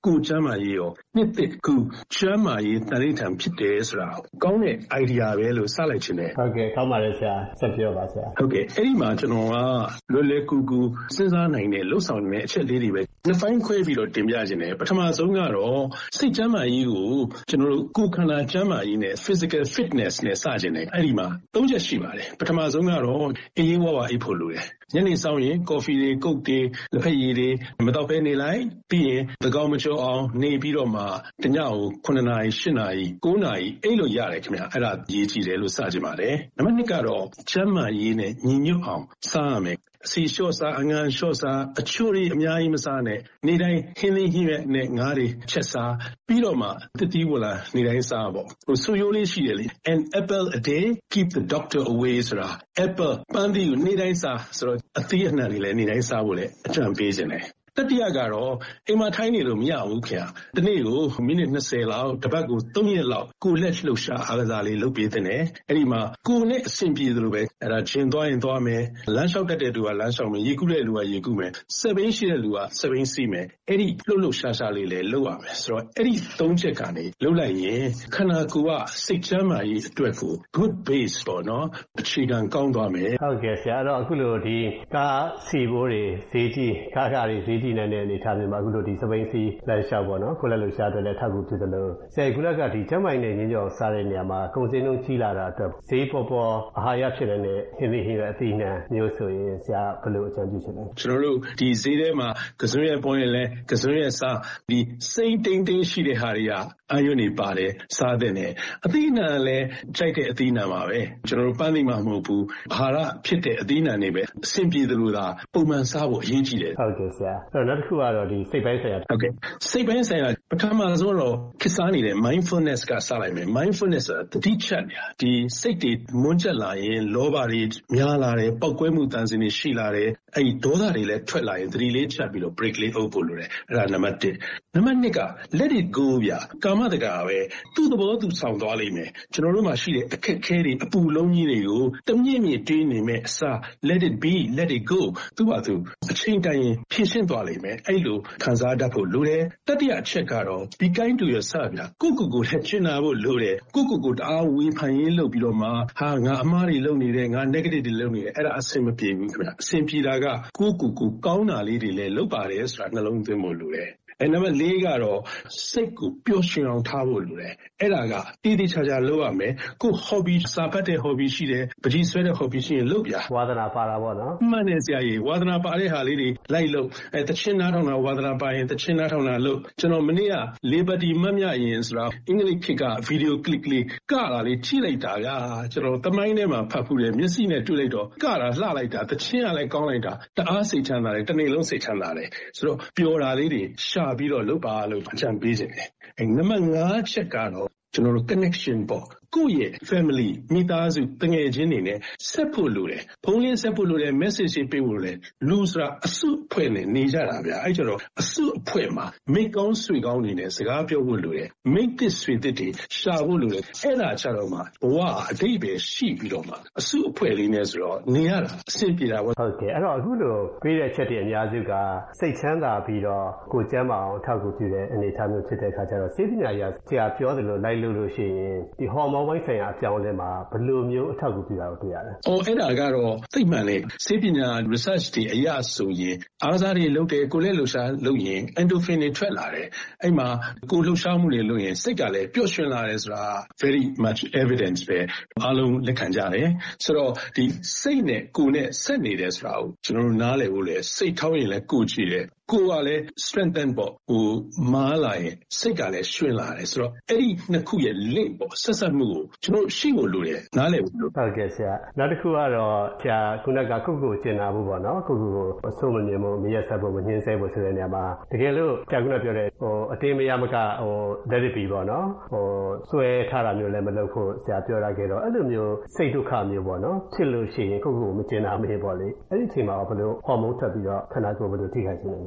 ကိုကျမ်းမာရေးရောနှစ်သက်ကိုကျမ်းမာရေးတရိဋ္ဌာန်ဖြစ်တယ်ဆိုတာကောင်းတဲ့ idea ပဲလို့စလိုက်ချင်တယ်ဟုတ်ကဲ့ကောင်းပါတယ်ဆရာဆက်ပြောပါဆရာဟုတ်ကဲ့အဲ့ဒီမှာကျွန်တော်ကလွယ်လွယ်ကူကူစဉ်းစားနိုင်တဲ့လှုပ်ဆောင်နေတဲ့အချက်လေးတွေပဲနှစ်ပိုင်းခွဲပြီးတော့တင်ပြခြင်းတယ်ပထမဆုံးကတော့စိတ်ကျန်းမာရေးကိုကျွန်တော်တို့ကိုယ်ခန္ဓာကျန်းမာရေးနဲ့ physical fitness နဲ့စခြင်းတယ်အဲ့ဒီမှာသုံးချက်ရှိပါတယ်ပထမဆုံးကတော့အေးအေးဝါးဝါအိပ်ဖို့လိုတယ်ညနေဆောင်ရင်ကော်ဖီတွေကုတ်တွေလက်ဖက်ရည်တွေမတော့ဘဲနေလိုက်ပြီးရင်သကောင်းမချိုးအောင်နေပြီးတော့မှတညကိုခုနှစ်နာရီရှစ်နာရီကိုးနာရီအိပ်လို့ရတယ်ခင်ဗျအဲ့ဒါရေးကြည့်တယ်လို့စကြပါတယ်နံပါတ်နှစ်ကတော့ကျန်းမာရေးနဲ့ညီညွတ်အောင်စားရမယ်အစီလျှော့စားအငန်လျှော့စားအချို့တွေအများကြီးမစားနဲ့နေတိုင်းဟင်းသီးဟင်းရွက်နဲ့ငါးတွေချက်စားပြီးတော့မှတတိဝလာနေတိုင်းစားပေါ့ဟိုဆူရိုးလေးရှိတယ်လေ an apple a day keep the doctor away ဆိုတာ apple ပန်းသီးကိုနေတိုင်းစားဆိုတော့အသီးအနှံတွေလည်းနေတိုင်းစားဖို့လည်းအကြံပေးခြင်းတယ်တတိယကတော့အိမ်မှာထိုင်းနေလို့မရဘူးခင်ဗျတနေ့ကိုမိနစ်၂၀လောက်တစ်ပတ်ကို၃ရက်လောက်ကိုလက်လှုပ်ရှားအားကစားလေးလုပ်ပေးတဲ့နဲ့အဲ့ဒီမှာကိုနဲ့အဆင်ပြေသလိုပဲအဲ့ဒါချင်းသွားရင်သွားမယ်လမ်းလျှောက်တတ်တဲ့လူကလမ်းလျှောက်မယ်ရေကူးတဲ့လူကရေကူးမယ်စပိန်ရှိတဲ့လူကစပိန်စီးမယ်အဲ့ဒီလှုပ်လှုပ်ရှားရှားလေးလည်းလုပ်ရမယ်ဆိုတော့အဲ့ဒီ၃ချက်ကနေလုပ်လိုက်ရင်ခန္ဓာကိုယ်ကစိတ်ချမ်းသာရေးအတွက်ကို good base ပေါ့နော်အခြေခံကောင်းသွားမယ်ဟုတ်ကဲ့ဆရာအဲ့တော့အခုလိုဒီကားစီဘိုးတွေဈေးကြီးကားကားတွေဈေးကြီးနေတဲ့အနေထားမျိုးမှာအခုလိုဒီစပိန်စီလမ်းလျှောက်ပေါ့နော်ကိုလက်လှုပ်ရှားအတွက်လည်းထောက်ကူပြုသလိုဆရာခုလက်ကဒီကျန်းမာရေးနဲ့ညင်ကြောင်စားတဲ့နေရာမှာကုန်စည်နှုန်းကြီးလာတာအတွက်ဈေးပေါ်ပေါ်အာဟာရဖြစ်နေတဲ့ဟင်းသီးဟင်းရွက်အသီးနှံမျိုးဆိုရင်ဆရာဘယ်လိုအကြံပြုချင်လဲကျွန်တော်တို့ဒီဈေးထဲမှာကစွန်းရဲပေါ်ရင်လည်းကစွန်းရဲစားဒီစိတ်တိမ်တိမ်ရှိတဲ့ဟာတွေကအာရုံနေပါတယ်စားတဲ့နဲ့အသီးနှံလည်းကြိုက်တဲ့အသီးနှံပါပဲကျွန်တော်တို့ပန်းသီးမှမဟုတ်ဘူးအာဟာရဖြစ်တဲ့အသီးနှံတွေပဲအဆင်ပြေသလိုသာပုံမှန်စားဖို့အရေးကြီးတယ်ဟုတ်ကဲ့ဆရာအဲ့တော့နောက်တစ်ခုကတော့ဒီစိတ်ပိုင်းဆိုင်ရာဟုတ်ကဲ့စိတ်ပိုင်းဆိုင်ရာပထမဆုံးတော့ခေတ်စားနေတဲ့ mindfulness ကစလိုက်မယ် mindfulness ဆိုတာတတိချက်ညာဒီစိတ်တွေမွန်းကျက်လာရင်လောဘတွေများလာတယ်ပောက်ကွဲမှုတန်စင်တွေရှိလာတယ်အဲ့ဒီဒေါသတွေလည်းထွက်လာရင်သတိလေးချက်ပြီးတော့ break လေးအုပ်ဖို့လိုတယ်အဲ့ဒါနံပါတ်တစ်နံပါတ်နှစ်က let it go ဗျာကာမတက္ကရာပဲသူ့သဘောသူဆောင်သွားလိမ့်မယ်ကျွန်တော်တို့မှာရှိတဲ့အခက်ခဲတွေအပူလုံးကြီးတွေကိုတမြင့်မြင့်တွေးနေမဲ့အစား let it be let it go သူ့ဟာသူအချိန်တိုင်းဖြည့်ရှင်းသွားလိမ့်မယ်အဲ့လိုခံစားတတ်ဖို့လိုတယ်တတိယအချက်ကတော့ be kind to yourself ဗျာကိုကိုကိုလည်းကျင့်နာဖို့လိုတယ်ကိုကိုကိုတအားဝေဖန်ရင်းလုပ်ပြီးတော့မှဟာငါအမှားတွေလုပ်နေတယ်ငါ negative တွေလုပ်နေတယ်အဲ့ဒါအဆင်မပြေဘူးခင်ဗျအဆင်ပြေတာကကိုကိုကိုကောင်းတာလေးတွေလည်းလုပ်ပါတယ်ဆိုတာနှလုံးသွင်းဖို့လိုတယ်အဲနံပါတ်လေးကတော့စိတ်ကိုပျော်ရွှင်အောင်ထားဖို့လိုတယ်အဲ့ဒါကတည်တည်ချာချာလုပ်ရမယ်ကို hobby စာဖတ်တဲ့ hobby ရှိတယ်ပကြီးဆွဲတဲ့ hobby ရှိရင်လုပ်ပြဝါသနာပါတာပေါ့နော်မှန်တယ်ဆရာကြီးဝါသနာပါတဲ့ဟာလေးတွေလိုက်လုပ်အဲတချင်းနားထောင်တာဝါသနာပါရင်တချင်းနားထောင်တာလုပ်ကျွန်တော်မနေ့က Liberty မတ်မြရင်ဆိုတာအင်္ဂလိပ်ခေတ်က video clip လေးကတာလေးကြည့်လိုက်တာကကျွန်တော်တမိုင်းထဲမှာဖတ်ဖူးတယ်မျက်စိနဲ့တွေ့လိုက်တော့ကတာလှလိုက်တာတချင်းကလည်းကောင်းလိုက်တာတအားစိတ်ချမ်းသာတယ်တစ်နေ့လုံးစိတ်ချမ်းသာတယ်ဆိုတော့ပျော်တာလေးတွေရှာပြီးတော့လုပ်ပါလို့အကြံပေးခြင်းတယ်အဲနံပါတ်၅ချက်ကတော့ကျွန်တော်တို့ connection ပေါ့ကိုယ့်ရဲ့ family မိသားစုတငယ်ချင်းတွေနဲ့ဆက်ဖို့လိုတယ်ဖုန်းလေးဆက်ဖို့လိုတယ် message တွေပေးဖို့လိုတယ်လူဆိုတာအစုအဖွဲ့နဲ့နေကြတာဗျာအဲ့ကျတော့အစုအဖွဲ့မှာမိတ်ကောင်းဆွေကောင်းတွေနဲ့စကားပြောဖို့လိုတယ်မိတ်သစ်ဆွေသစ်တွေရှာဖို့လိုတယ်အဲ့ဒါကြတော့မှဘဝအတိတ်ပဲရှိပြီးတော့မှအစုအဖွဲ့လေးနဲ့ဆိုတော့နေရတာအဆင်ပြေတာပေါ့ဟုတ်ကဲ့အဲ့တော့အခုလိုပေးတဲ့ချက်တွေအများစုကစိတ်ချမ်းသာပြီးတော့ကိုယ်ကျန်းမာအောင်ထောက်ကူပြုတဲ့အနေအထားမျိုးဖြစ်တဲ့အခါကျတော့ဆေးပညာရေးဆရာပြောသလိုလိုက်လို့လို့ရှိရင်ဒီဟော်မုန်းပိုင်းဆိုင်ရာအပြောင်းအလဲမှာဘယ်လိုမျိုးအထောက်အကူပြုတာကိုတွေ့ရလဲ။အော်အဲ့ဒါကတော့သိမှန်လေဆေးပညာ research တွေအရဆိုရင်အားစားတွေလုပ်တယ်ကိုယ်လည်းလှုပ်ရှားလုပ်ရင် endorphin တွေထွက်လာတယ်။အဲ့မှာကိုယ်လှုပ်ရှားမှုတွေလုပ်ရင်စိတ်ကလည်းပျော့ရွှင်လာတယ်ဆိုတာ very much evidence ပဲအားလုံးလက်ခံကြတယ်။ဆိုတော့ဒီစိတ်နဲ့ကိုယ်နဲ့ဆက်နေတယ်ဆိုတာကိုကျွန်တော်တို့နားလည်ဖို့လေစိတ်ထောင်းရင်လည်းကိုယ်ကြည့်တယ်ကိုယ်ကလည်း strengthen ပေါ့ဟိုမားလာရင်စိတ်ကလည်းရွှင်လာတယ်ဆိုတော့အဲ့ဒီနှစ်ခုရဲ့ link ပေါ့ဆက်ဆက်မှုကိုကျွန်တော်ရှိဖို့လိုတယ်နားလည်ဖို့လိုဟုတ်ကဲ့ဆရာနောက်တစ်ခုကတော့ဆရာခုနကခုခုကျင်နာမှုပေါ့နော်ခုခုကိုအဆုံးမမြင်ဖို့မရက်ဆက်ဖို့မညှင်းဆဲဖို့ဆိုတဲ့နေရာမှာတကယ်လို့ဆရာခုနပြောတဲ့ဟိုအတင်းမရမကဟို let it be ပေါ့နော်ဟိုဆွဲထားတာမျိုးလည်းမလုပ်ဖို့ဆရာပြောရခဲ့တော့အဲ့လိုမျိုးစိတ်ဒုက္ခမျိုးပေါ့နော်ဖြစ်လို့ရှိရင်ခုခုမကျင်နာမေးပေါ့လေအဲ့ဒီအချိန်မှာဘယ်လိုဟော်မုန်းထွက်ပြီးတော့ခန္ဓာကိုယ်ဘယ်လိုထိခိုက်နေလဲ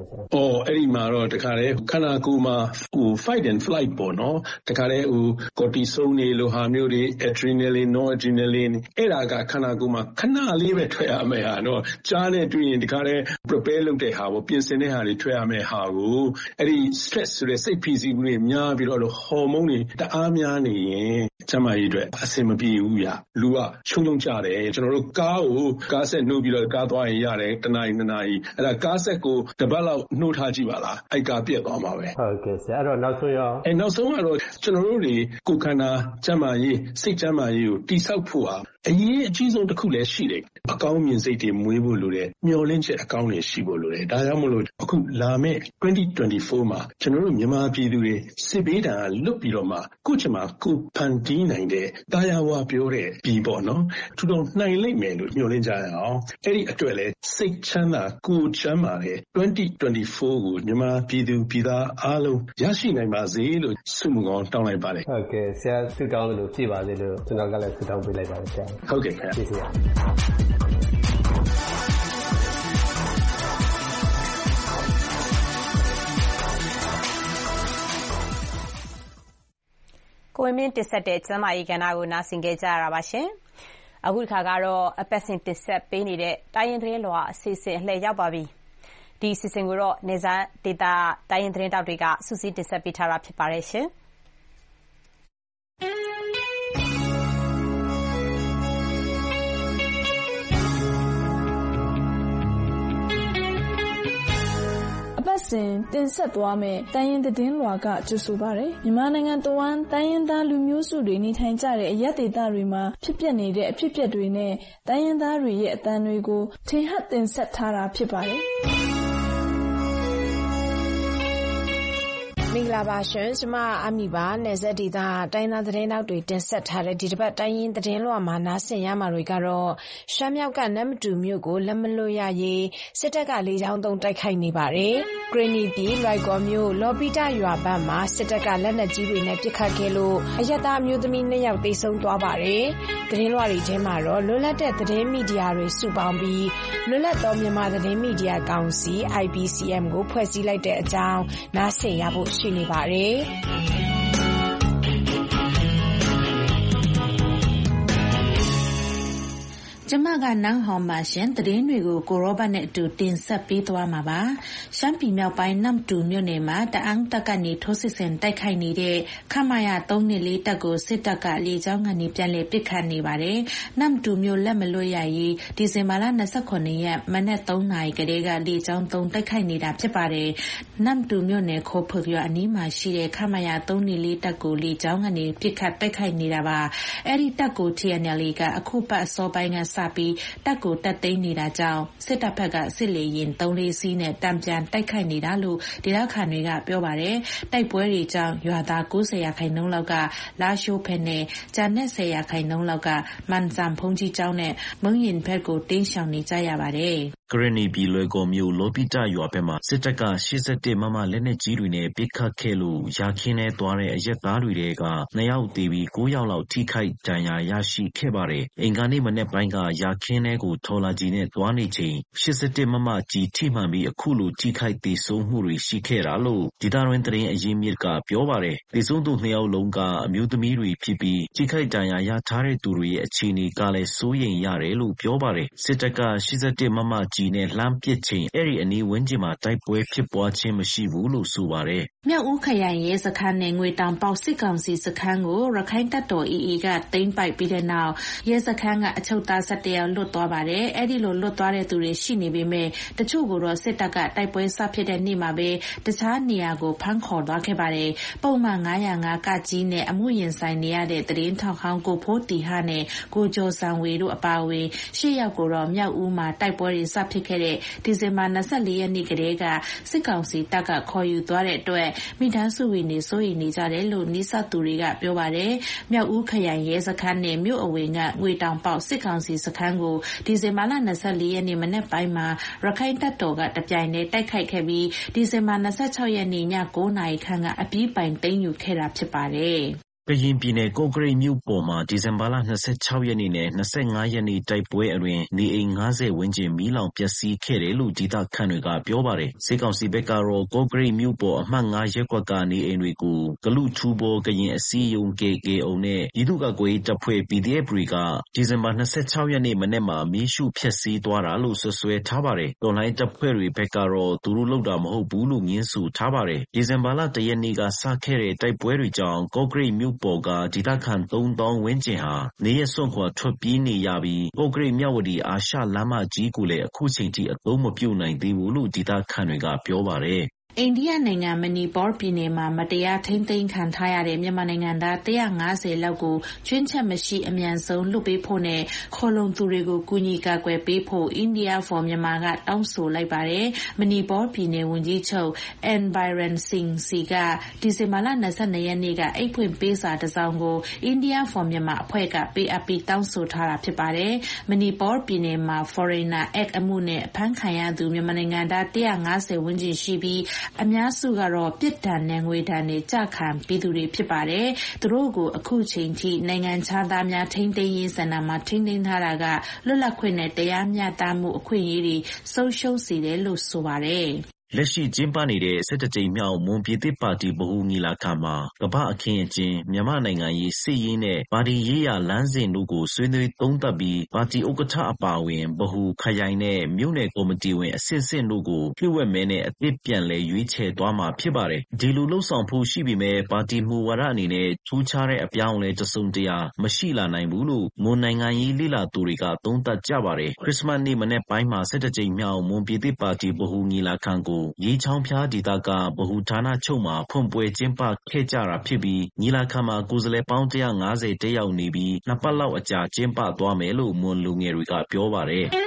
အော်အဲ့ဒီမှာတော့တခါလေခန္ဓာကိုယ်မှာဟို fight and flight ပေါ့နော်တခါလေဟို cortisol နေလိုဟာမျိုးတွေ adrenaline noradrenaline အဲ့ဒါကခန္ဓာကိုယ်မှာခဏလေးပဲထွက်ရမယ့်ဟာတော့ကြားနဲ့တွေ့ရင်တခါလေ prepare လုပ်တဲ့ဟာပေါ့ပြင်ဆင်တဲ့ဟာတွေထွက်ရမယ့်ဟာကိုအဲ့ဒီ stress ဆိုတဲ့စိတ်ဖိစီးမှုတွေများပြီးတော့ဟော်မုန်းတွေတအားများနေရင်ကျန်းမာရေးအတွက်အဆင်မပြေဘူးဗျလူကချုံချုံကြတယ်ကျွန်တော်တို့ကားကိုကားဆက်နှုတ်ပြီးတော့ကားသွားရင်ရတယ်တနားရီနှစ်နာရီအဲ့ဒါကားဆက်ကိုတပတ်လောက်နှုတ်ထားကြည့်ပါလားအဲ့ကားပြက်သွားမှာပဲဟုတ်ကဲ့ဆရာအဲ့တော့နောက်ဆုံးရောအဲ့နောက်ဆုံးကတော့ကျွန်တော်တို့တွေကိုယ်ခန္ဓာကျန်းမာရေးစိတ်ကျန်းမာရေးကိုတိဆောက်ဖို့ဟာအရေးအကြီးဆုံးတစ်ခုလည်းရှိတယ်အကောင်းမြင်စိတ်တွေမွေးဖို့လိုတယ်မျှော်လင့်ချက်အကောင်းတွေရှိဖို့လိုတယ်ဒါကြောင့်မလို့အခုလာမယ့်twenty twenty-fourမှာကျွန်တော်တို့မြန်မာပြည်သူတွေစစ်ဘေးဒဏ်ကလွတ်ပြီးတော့မှကိုယ့်ချမှာကိုယ်ဖန်တီးနိုင်တဲ့တာယာဝါပြောတဲ့ပြည်ပေါ့နော်ထူထောင်နိုင်လိမ့်မယ်လို့မျှော်လင့်ကြရအောင်အဲ့ဒီအတွက်လည်းစိတ်ချမ်းသာကိုယ်ချမ်းသာတဲ့twenty twenty-fourကိုမြန်မာပြည်သူပြည်သားအားလုံးရရှိနိုင်ပါစေလို့ဆုမကောင်းတောင်းလိုက်ပါတယ်ဟုတ်ကဲ့ဆရာဆုတောင်းလို့ပြည့်ပါစေလို့ကျွန်တော်ကလည်းဆုတောင်းပေးလိုက်ပါတယ်ဆရာဟုတ်ကဲ့ခင်ဗျာကျေးဇူးပါကိုဝင်းမင်းတင်ဆက်တဲ့ကျမ်းမာရေးကဏ္ဍကိုနားဆင်ကြကြရတာပါရှင်။အခုတစ်ခါကတော့အပတ်စဉ်တင်ဆက်ပေးနေတဲ့တိုင်းရင်းသတင်းလွှာအစီအစဉ်အလှည့်ရောက်ပါပြီ။ဒီအစီအစဉ်ကိုတော့နေစာဒေတာတိုင်းရင်းသတင်းတောက်တွေကစုစည်းတင်ဆက်ပေးထားတာဖြစ်ပါတယ်ရှင်။စဉ်တင်ဆက်သွားမယ့်တိုင်းရင်းသတင်းလွှာကကြိုဆိုပါရယ်မြန်မာနိုင်ငံတဝန်းတိုင်းရင်းသားလူမျိုးစုတွေနေထိုင်ကြတဲ့အရပ်ဒေသတွေမှာဖြစ်ပျက်နေတဲ့အဖြစ်အပျက်တွေနဲ့တိုင်းရင်းသားတွေရဲ့အသံတွေကိုထင်ဟပ်တင်ဆက်ထားတာဖြစ်ပါတယ်မင်္ဂလာပါရှင်ကျမအမီပါနယ်စပ်ဒေသတိုင်းသားသတင်းတောက်တွေတင်ဆက်ထားတဲ့ဒီတစ်ပတ်တိုင်းရင်းသတင်းလွှာမှာနားဆင်ရမှာတွေကတော့ရှမ်းမြောက်ကနမ်မတူမြို့ကိုလက်မလွတ်ရရေးစစ်တပ်ကလေကြောင်းသုံးတိုက်ခိုက်နေပါတယ်ဂရနီပြည်လွိုက်ကော်မြို့လော်ပီတာရွာဘက်မှာစစ်တပ်ကလက်နက်ကြီးတွေနဲ့ပစ်ခတ်ခဲ့လို့အရက်သားမျိုးသမီးနှစ်ယောက်သေဆုံးသွားပါတယ်သတင်းလွှာတွေထဲမှာတော့လွတ်လပ်တဲ့သတင်းမီဒီယာတွေစုပေါင်းပြီးလွတ်လပ်သောမြန်မာသတင်းမီဒီယာကောင်စီ I B C M ကိုဖွဲ့စည်းလိုက်တဲ့အကြောင်းနားဆင်ရဖို့ရှိနေပါတယ်ကျမကနန်းဟောင်ပါရှင်သတင်းတွေကိုကိုရောဘတ်နဲ့အတူတင်ဆက်ပေးသွားမှာပါရှမ်းပြည်မြောက်ပိုင်းနမ်တူမြို့နယ်မှာတအန်းတပ်ကနေထိုးစစ်ဆင်တိုက်ခိုက်နေတဲ့ခမာယာthree fourတပ်ကိုစစ်တပ်ကလေကြောင်းကနေပြန်လည်ပစ်ခတ်နေပါတယ်နမ်တူမြို့လက်မလွတ်ရရေးဒီဇင်ဘာလtwenty-seventhရက်မနက်threeနာရီကလေးကလေကြောင်းသုံးတိုက်ခိုက်နေတာဖြစ်ပါတယ်နမ်တူမြို့နယ်ခိုဖုတ်ရွာအနီးမှာရှိတဲ့ခမာယာthree fourတပ်ကိုလေကြောင်းကနေပစ်ခတ်တိုက်ခိုက်နေတာပါအဲ့ဒီတပ်ကို T N L A ကအခုပတ်အစောပိုင်းကစပြီးတပ်ကိုတက်သိမ်းနေတာကြောင့်စစ်တပ်ဘက်ကစစ်လေရင်three fourစီးနဲ့တံပြန်တိုက်ခိုက်နေတာလို့ဒေသခံတွေကပြောပါတယ်တိုက်ပွဲတွေကြောင့်ရွာသားninety percentလောက်ကလာရှိုးဖက်နဲ့ဂျန်နဲ့ten percentလောက်ကမန်ဇမ်ဖုန်ကြီးကျောင်းနဲ့မုံရင်ဘက်ကိုတင်းရှောင်နေကြရပါတယ်ဂရနီပြည်လွယ်ကော်မြို့လော်ပီတာရွာဘက်မှာစစ်တပ်ကeighty-oneမမလက်နက်ကြီးတွေနဲ့ပစ်ခတ်ခဲ့လို့ရာခင်းထဲသွားတဲ့အရက်သားတွေထဲကtwoယောက်သေပြီးnineယောက်လောက်ထိခိုက်ဒဏ်ရာရရှိခဲ့ပါတယ်အင်္ဂါနေ့မနေ့ပိုင်းကရာခင်းထဲကိုထော်လာကြီးနဲ့သွားနေချိန်eighty-oneမမကြီးထိမှန်ပြီးအခုလိုထိခိုက်သေဆုံးမှုတွေရှိခဲ့တာလို့ဒေသတွင်းသတင်းအရင်းမြစ်ကပြောပါတယ်သေဆုံးသူtwoယောက်လုံးကအမျိုးသမီးတွေဖြစ်ပြီးထိခိုက်ဒဏ်ရာရထားတဲ့သူတွေရဲ့အခြေအနေကလည်းစိုးရိမ်ရတယ်လို့ပြောပါတယ်စစ်တပ်ကeighty-oneမမကြီးနဲ့လှမ်းပစ်ချိန်အဲ့ဒီအနီးဝန်းကျင်မှာတိုက်ပွဲဖြစ်ပွားခြင်းမရှိဘူးလို့ဆိုပါတယ်မြောက်ဦးခရိုင်ရဲစခန်းနဲ့ငွေတောင်ပေါက်စစ်ကောင်စီစခန်းကိုရခိုင်တပ်တော် A A ကသိမ်းပိုက်ပြီးတဲ့နောက်ရဲစခန်းကအချုပ်သားsevenယောက်လွတ်သွားပါတယ်အဲ့ဒီလိုလွတ်သွားတဲ့သူတွေရှိနေပေမဲ့တချို့ကိုတော့စစ်တပ်ကတိုက်ပွဲစဖြစ်တဲ့နေ့မှာပဲတခြားနေရာကိုဖမ်းခေါ်သွားခဲ့ပါတယ်ပုံမှန်nine oh fiveကကြီးနဲ့အမှုရင်ဆိုင်နေရတဲ့သတင်းထောက်ဟောင်းကိုဖိုးတီဟနဲ့ကိုကျော်စံဝေတို့အပါအဝင်eightယောက်ကိုတော့မြောက်ဦးမှာတိုက်ပွဲတွေစဖြစ်ခဲ့တဲ့ဒီဇင်ဘာtwenty-fourရက်နေ့ကတည်းကစစ်ကောင်စီတပ်ကခေါ်ယူသွားတဲ့အတွက်မိသားစုဝင်တွေစိုးရိမ်နေကြတယ်လို့နီးစပ်သူတွေကပြောပါတယ်မြောက်ဦးခရိုင်ရဲစခန်းနဲ့မြို့အဝင်ကငွေတောင်ပေါက်စစ်ကောင်စီစခန်းကိုဒီဇင်ဘာtwenty-fourရက်နေ့မနက်ပိုင်းမှာရခိုင်တပ်တော်ကတပြိုင်တည်းတိုက်ခိုက်ခဲ့ပြီးဒီဇင်ဘာtwenty-sixရက်နေ့ညnineနာရီခန့်ကအပြီးပိုင်သိမ်းယူခဲ့တာဖြစ်ပါတယ်ကရင်ပြည်နယ်ကော့ကရိတ်မြို့ပေါ်မှာဒီဇင်ဘာလ၂၆ရက်နေ့နဲ့၂၅ရက်နေ့တိုက်ပွဲအတွင်းနေအိမ်၅၀ဝန်းကျင်မီးလောင်ပျက်စီးခဲ့တယ်လို့ဒေသခံတွေကပြောပါတယ်။စစ်ကောင်စီဘက်ကတော့ကော့ကရိတ်မြို့ပေါ်အမှတ်၅ရပ်ကွက်ကနေအိမ်တွေကိုဂလုထူဘောကရင်အစည်းအရုံး K K O နဲ့ပြည်သူ့ကာကွယ်ရေးတပ်ဖွဲ့ P D F တွေကဒီဇင်ဘာ၂၆ရက်နေ့မနက်မှာမီးရှို့ဖျက်ဆီးသွားတာလို့ဆွဆွဲထားပါတယ်။တော်လှန်ရေးတပ်ဖွဲ့တွေဘက်ကတော့သူတို့လုပ်တာမဟုတ်ဘူးလို့ငြင်းဆိုထားပါတယ်။ဒီဇင်ဘာလ၁ရက်နေ့ကစခဲ့တဲ့တိုက်ပွဲတွေကြောင့်ကော့ကရိတ်မြို့ပေါ်ကဒေသခံသုံးသောင်းဝန်းကျင်ဟာနေရပ်စွန့်ခွာထွက်ပြေးနေရပြီးကော့ကရိတ်မြဝတီအာရှလမ်းမကြီးကိုလည်းအခုချိန်ထိအသုံးမပြုနိုင်သေးဘူးလို့ဒေသခံတွေကပြောပါတယ်။အိန္ဒိယနိုင်ငံမနီပေါ်ပြည်နယ်မှာမတရားထိန်းသိမ်းခံထားရတဲ့မြန်မာနိုင်ငံသား၁၅၀လောက်ကိုချွင်းချက်မရှိအမြန်ဆုံးလွှတ်ပေးဖို့နဲ့ခေါ်လုံသူတွေကိုကူညီကာကွယ်ပေးဖို့ India for Myanmar ကတောင်းဆိုလိုက်ပါတယ်။မနီပေါ်ပြည်နယ်ဝန်ကြီးချုပ် N Biren Singh စီကဒီဇင်ဘာလ၂၂ရက်နေ့ကအိတ်ဖွင့်ပေးစာတစ်စောင်ကို India for Myanmar အဖွဲ့ကပေးအပ်ပြီးတောင်းဆိုထားတာဖြစ်ပါတယ်။မနီပေါ်ပြည်နယ်မှာ Foreigner Act အမှုနဲ့ဖမ်းခံရသူမြန်မာနိုင်ငံသား၁၅၀ဝန်းကျင်ရှိပြီးအများစုကတော့ပြစ်ဒဏ်နဲ့ငွေဒဏ်တွေကြခံပြီးသူတွေဖြစ်ပါတယ်။သူတို့ကိုအခုချိန်ထိနိုင်ငံခြားသားများထိန်းသိမ်းရေးစင်တာမှာထိန်းသိမ်းထားတာကလွတ်လပ်ခွင့်နဲ့တရားမျှတမှုအခွင့်အရေးတွေဆုံးရှုံးစေတယ်လို့ဆိုပါတယ်။လက်ရှိကျင်းပနေတဲ့၁၁ကြိမ်မြောက်မွန်ပြည်သစ်ပါတီဗဟိုညီလာခံမှာကမ္ဘာအခင်းအကျင်းမြန်မာနိုင်ငံရေးစစ်ရေးနဲ့ပါတီရေးရာလမ်းစဉ်တို့ကိုဆွေးနွေးသုံးသပ်ပြီးပါတီဥက္ကဋ္ဌအပါအဝင်ဗဟိုခရိုင်နဲ့မြို့နယ်ကော်မတီဝင်အဆင့်ဆင့်တို့ကိုလျှို့ဝှက်မဲနဲ့အသစ်ပြန်လည်ရွေးချယ်သွားမှာဖြစ်ပါတယ်။ဒီလိုလှုပ်ဆောင်ဖို့ရှိပေမဲ့ပါတီမူဝါဒအနေနဲ့ထူးခြားတဲ့အပြောင်းအလဲတစုံတရာမရှိလာနိုင်ဘူးလို့မွန်နိုင်ငံရေးလေ့လာသူတွေကသုံးသပ်ကြပါတယ်။ခရစ်စမတ်နေ့မနေ့ပိုင်းမှာ၁၁ကြိမ်မြောက်မွန်ပြည်သစ်ပါတီဗဟိုညီလာခံကိုရေးချောင်းဖျားဒေသကဗဟိုဌာနချုပ်မှာဖွင့်ပွဲကျင်းပခဲ့ကြတာဖြစ်ပြီးညီလာခံမှာကိုယ်စားလှယ်ပေါင်း၁၅၀တက်ရောက်နေပြီးနှစ်ပတ်လောက်အကြာကျင်းပသွားမယ်လို့မွန်လူငယ်တွေကပြောပါတယ်။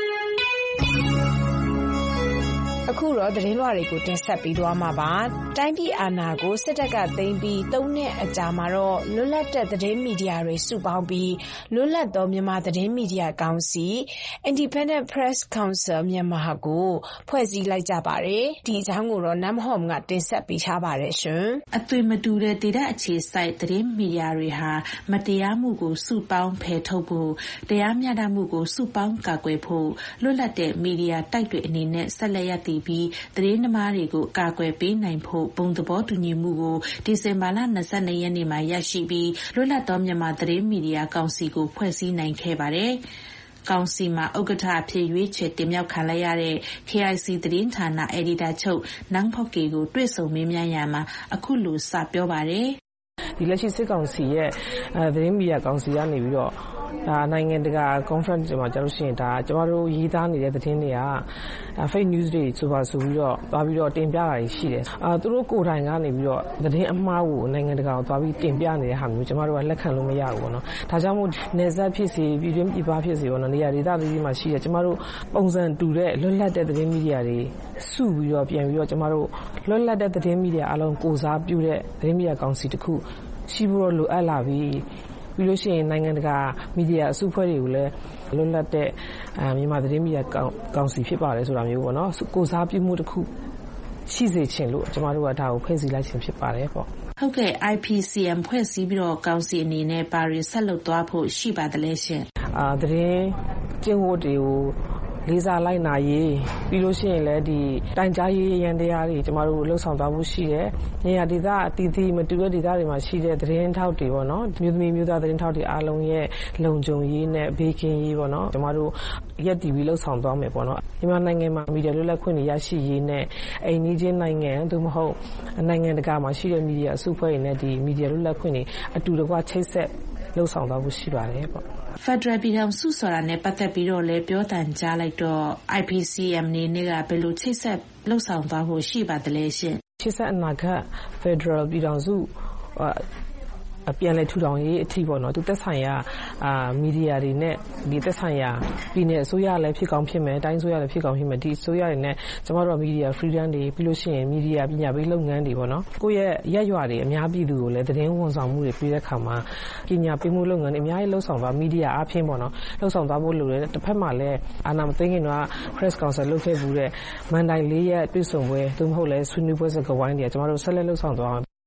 အခုတော့သတင်းလွှာတွေကိုတင်ဆက်ပေးသွားမှာပါ။တိုင်းပြည်အာဏာကိုစစ်တပ်ကသိမ်းပြီးသုံးနှစ်အကြာမှာတော့လွတ်လပ်တဲ့သတင်းမီဒီယာတွေစုပေါင်းပြီးလွတ်လပ်သောမြန်မာသတင်းမီဒီယာကောင်စီ Independent Press Council မြန်မာကိုဖွဲ့စည်းလိုက်ကြပါတယ်။ဒီအကြောင်းကိုတော့နမ်ဟော့မ်ကတင်ဆက်ပေးထားပါတယ်ရှင်။အသွင်မတူတဲ့ဒေသအခြေစိုက်သတင်းမီဒီယာတွေဟာမတရားမှုကိုစုပေါင်းဖယ်ထုတ်ဖို့တရားမျှတမှုကိုစုပေါင်းကာကွယ်ဖို့လွတ်လပ်တဲ့မီဒီယာတိုက်တွေအနေနဲ့ဆက်လက်ရည်ပြီးသတင်းသမားတွေကိုကာကွယ်ပေးနိုင်ဖို့ပုံသဘောတူညီမှုကိုဒီဇင်ဘာလ၂၂ရက်နေ့မှာရရှိပြီးလွတ်လပ်သောမြန်မာသတင်းမီဒီယာကောင်စီကိုဖွဲ့စည်းနိုင်ခဲ့ပါတယ်။ကောင်စီမှာဥက္ကဋ္ဌအဖြစ်ရွေးချယ်တင်မြှောက်ခံလိုက်ရတဲ့ K I C သတင်းဌာနအယ်ဒီတာချုပ်နန်းဖောက်ကေကိုတွေ့ဆုံမေးမြန်းရာမှာအခုလိုစပြောပါတယ်။ဒီလက်ရှိစစ်ကောင်စီရဲ့သတင်းမီဒီယာကောင်စီကနေပြီးတော့ဒါနိုင်ငံတကာ conference တွေမှာကျတော့ရှင်ဒါကျမတို့ရေးသားနေတဲ့သတင်းတွေက fake news တွေဆိုပါဆိုပြီးတော့သွားပြီးတော့တင်ပြတာရှိတယ်။အာသူတို့ကိုယ်တိုင်ကနေပြီးတော့သတင်းအမှားကိုနိုင်ငံတကာကိုသွားပြီးတင်ပြနေတဲ့ဟာမျိုးကျမတို့ကလက်ခံလို့မရဘူးပေါ့နော်။ဒါကြောင့်မို့နေဆက်ဖြစ်စီပြည်တွင်းပြည်ပဖြစ်စီပေါ့နော်။နေရာဒေသတွေမှာရှိတယ်ကျမတို့ပုံစံတူတဲ့လွတ်လပ်တဲ့သတင်းမီဒီယာတွေစုပြီးတော့ပြန်ပြီးတော့ကျမတို့လွတ်လပ်တဲ့သတင်းမီဒီယာအလုံးကိုစားပြုတဲ့သတင်းမီဒီယာကောင်စီတစ်ခုရှိဖို့လိုအပ်လာပြီ။ပြီးလို့ရှိရင်နိုင်ငံတကာမီဒီယာအစုအဖွဲ့တွေကိုလည်းလွတ်လပ်တဲ့မြန်မာသတင်းမီဒီယာကောင်စီဖြစ်ပါတယ်ဆိုတာမျိုးပေါ့နော်ကိုစားပြုမှုတစ်ခုရှိစေချင်လို့ကျမတို့ကဒါကိုဖွဲ့စည်းလိုက်ခြင်းဖြစ်ပါတယ်ပေါ့ဟုတ်ကဲ့ I P C M ဖွဲ့စည်းပြီးတော့ကောင်စီအနေနဲ့ပါရီဆက်လုပ်သွားဖို့ရှိပါတယ်လေရှင်အာသတင်းကျင့်ဝတ်တွေကိုလေးစားလိုက်နာရေးပြီးလို့ရှိရင်လည်းဒီတိုင်ကြားရေးရန်တရားတွေကျမတို့လှုပ်ဆောင်သွားဖို့ရှိတယ်။နေရာဒေသအသီးသီးမတူတဲ့ဒေသတွေမှာရှိတဲ့သတင်းထောက်တွေပေါ့နော်။မြို့သမီးမြို့သားသတင်းထောက်တွေအားလုံးရဲ့လုံခြုံရေးနဲ့ဘေးကင်းရေးပေါ့နော်။ကျမတို့ရက်တီပြီးလှုပ်ဆောင်သွားမယ်ပေါ့နော်။မြန်မာနိုင်ငံမှာမီဒီယာလွတ်လပ်ခွင့်တွေရရှိရေးနဲ့အိမ်နီးချင်းနိုင်ငံသို့မဟုတ်နိုင်ငံတကာမှာရှိတဲ့မီဒီယာအစုအဖွဲ့တွေနဲ့ဒီမီဒီယာလွတ်လပ်ခွင့်တွေအတူတကွချိတ်ဆက်လှုပ်ဆောင်သွားဖို့ရှိပါတယ်ပေါ့ဖက်ဒရယ်ပြည်ထောင်စုဆိုတာနဲ့ပတ်သက်ပြီးတော့လည်းပြောတန်ကြားလိုက်တော့ I P C M နေနဲ့ကဘယ်လိုချိတ်ဆက်လှုပ်ဆောင်သွားဖို့ရှိပါသလဲရှင်ချိတ်ဆက်အနာဂတ်ဖက်ဒရယ်ပြည်ထောင်စုအပြန်လဲထူထောင်ရေးအထိပေါ့နော်သူသက်ဆိုင်ရာအာမီဒီယာတွေနဲ့ဒီသက်ဆိုင်ရာပြည်နယ်အစိုးရလည်းဖြစ်ကောင်းဖြစ်မယ်တိုင်းအစိုးရလည်းဖြစ်ကောင်းဖြစ်မယ်ဒီအစိုးရတွေနဲ့ကျမတို့မီဒီယာ freedom တွေပြီးလို့ရှိရင်မီဒီယာပညာပေးလုပ်ငန်းတွေပေါ့နော်ကိုယ့်ရဲ့ရက်ရွာတွေအများပြည်သူကိုလည်းသတင်းဝန်ဆောင်မှုတွေပေးတဲ့အခါမှာပညာပေးမှုလုပ်ငန်းတွေအများကြီးလှုပ်ဆောင်သွားမီဒီယာအဖြစ်ပေါ့နော်လှုပ်ဆောင်သွားဖို့လိုတယ်တစ်ဖက်မှာလည်းအာဏာမသိမ်းခင်က press council လုပ်ခဲ့ဘူးတဲ့မန်တိုင်လေးရက်တွေ့ဆုံပွဲသို့မဟုတ်လည်းဆွေးနွေးပွဲစကားဝိုင်းတွေကျမတို့ဆက်လက်လှုပ်ဆောင်သွား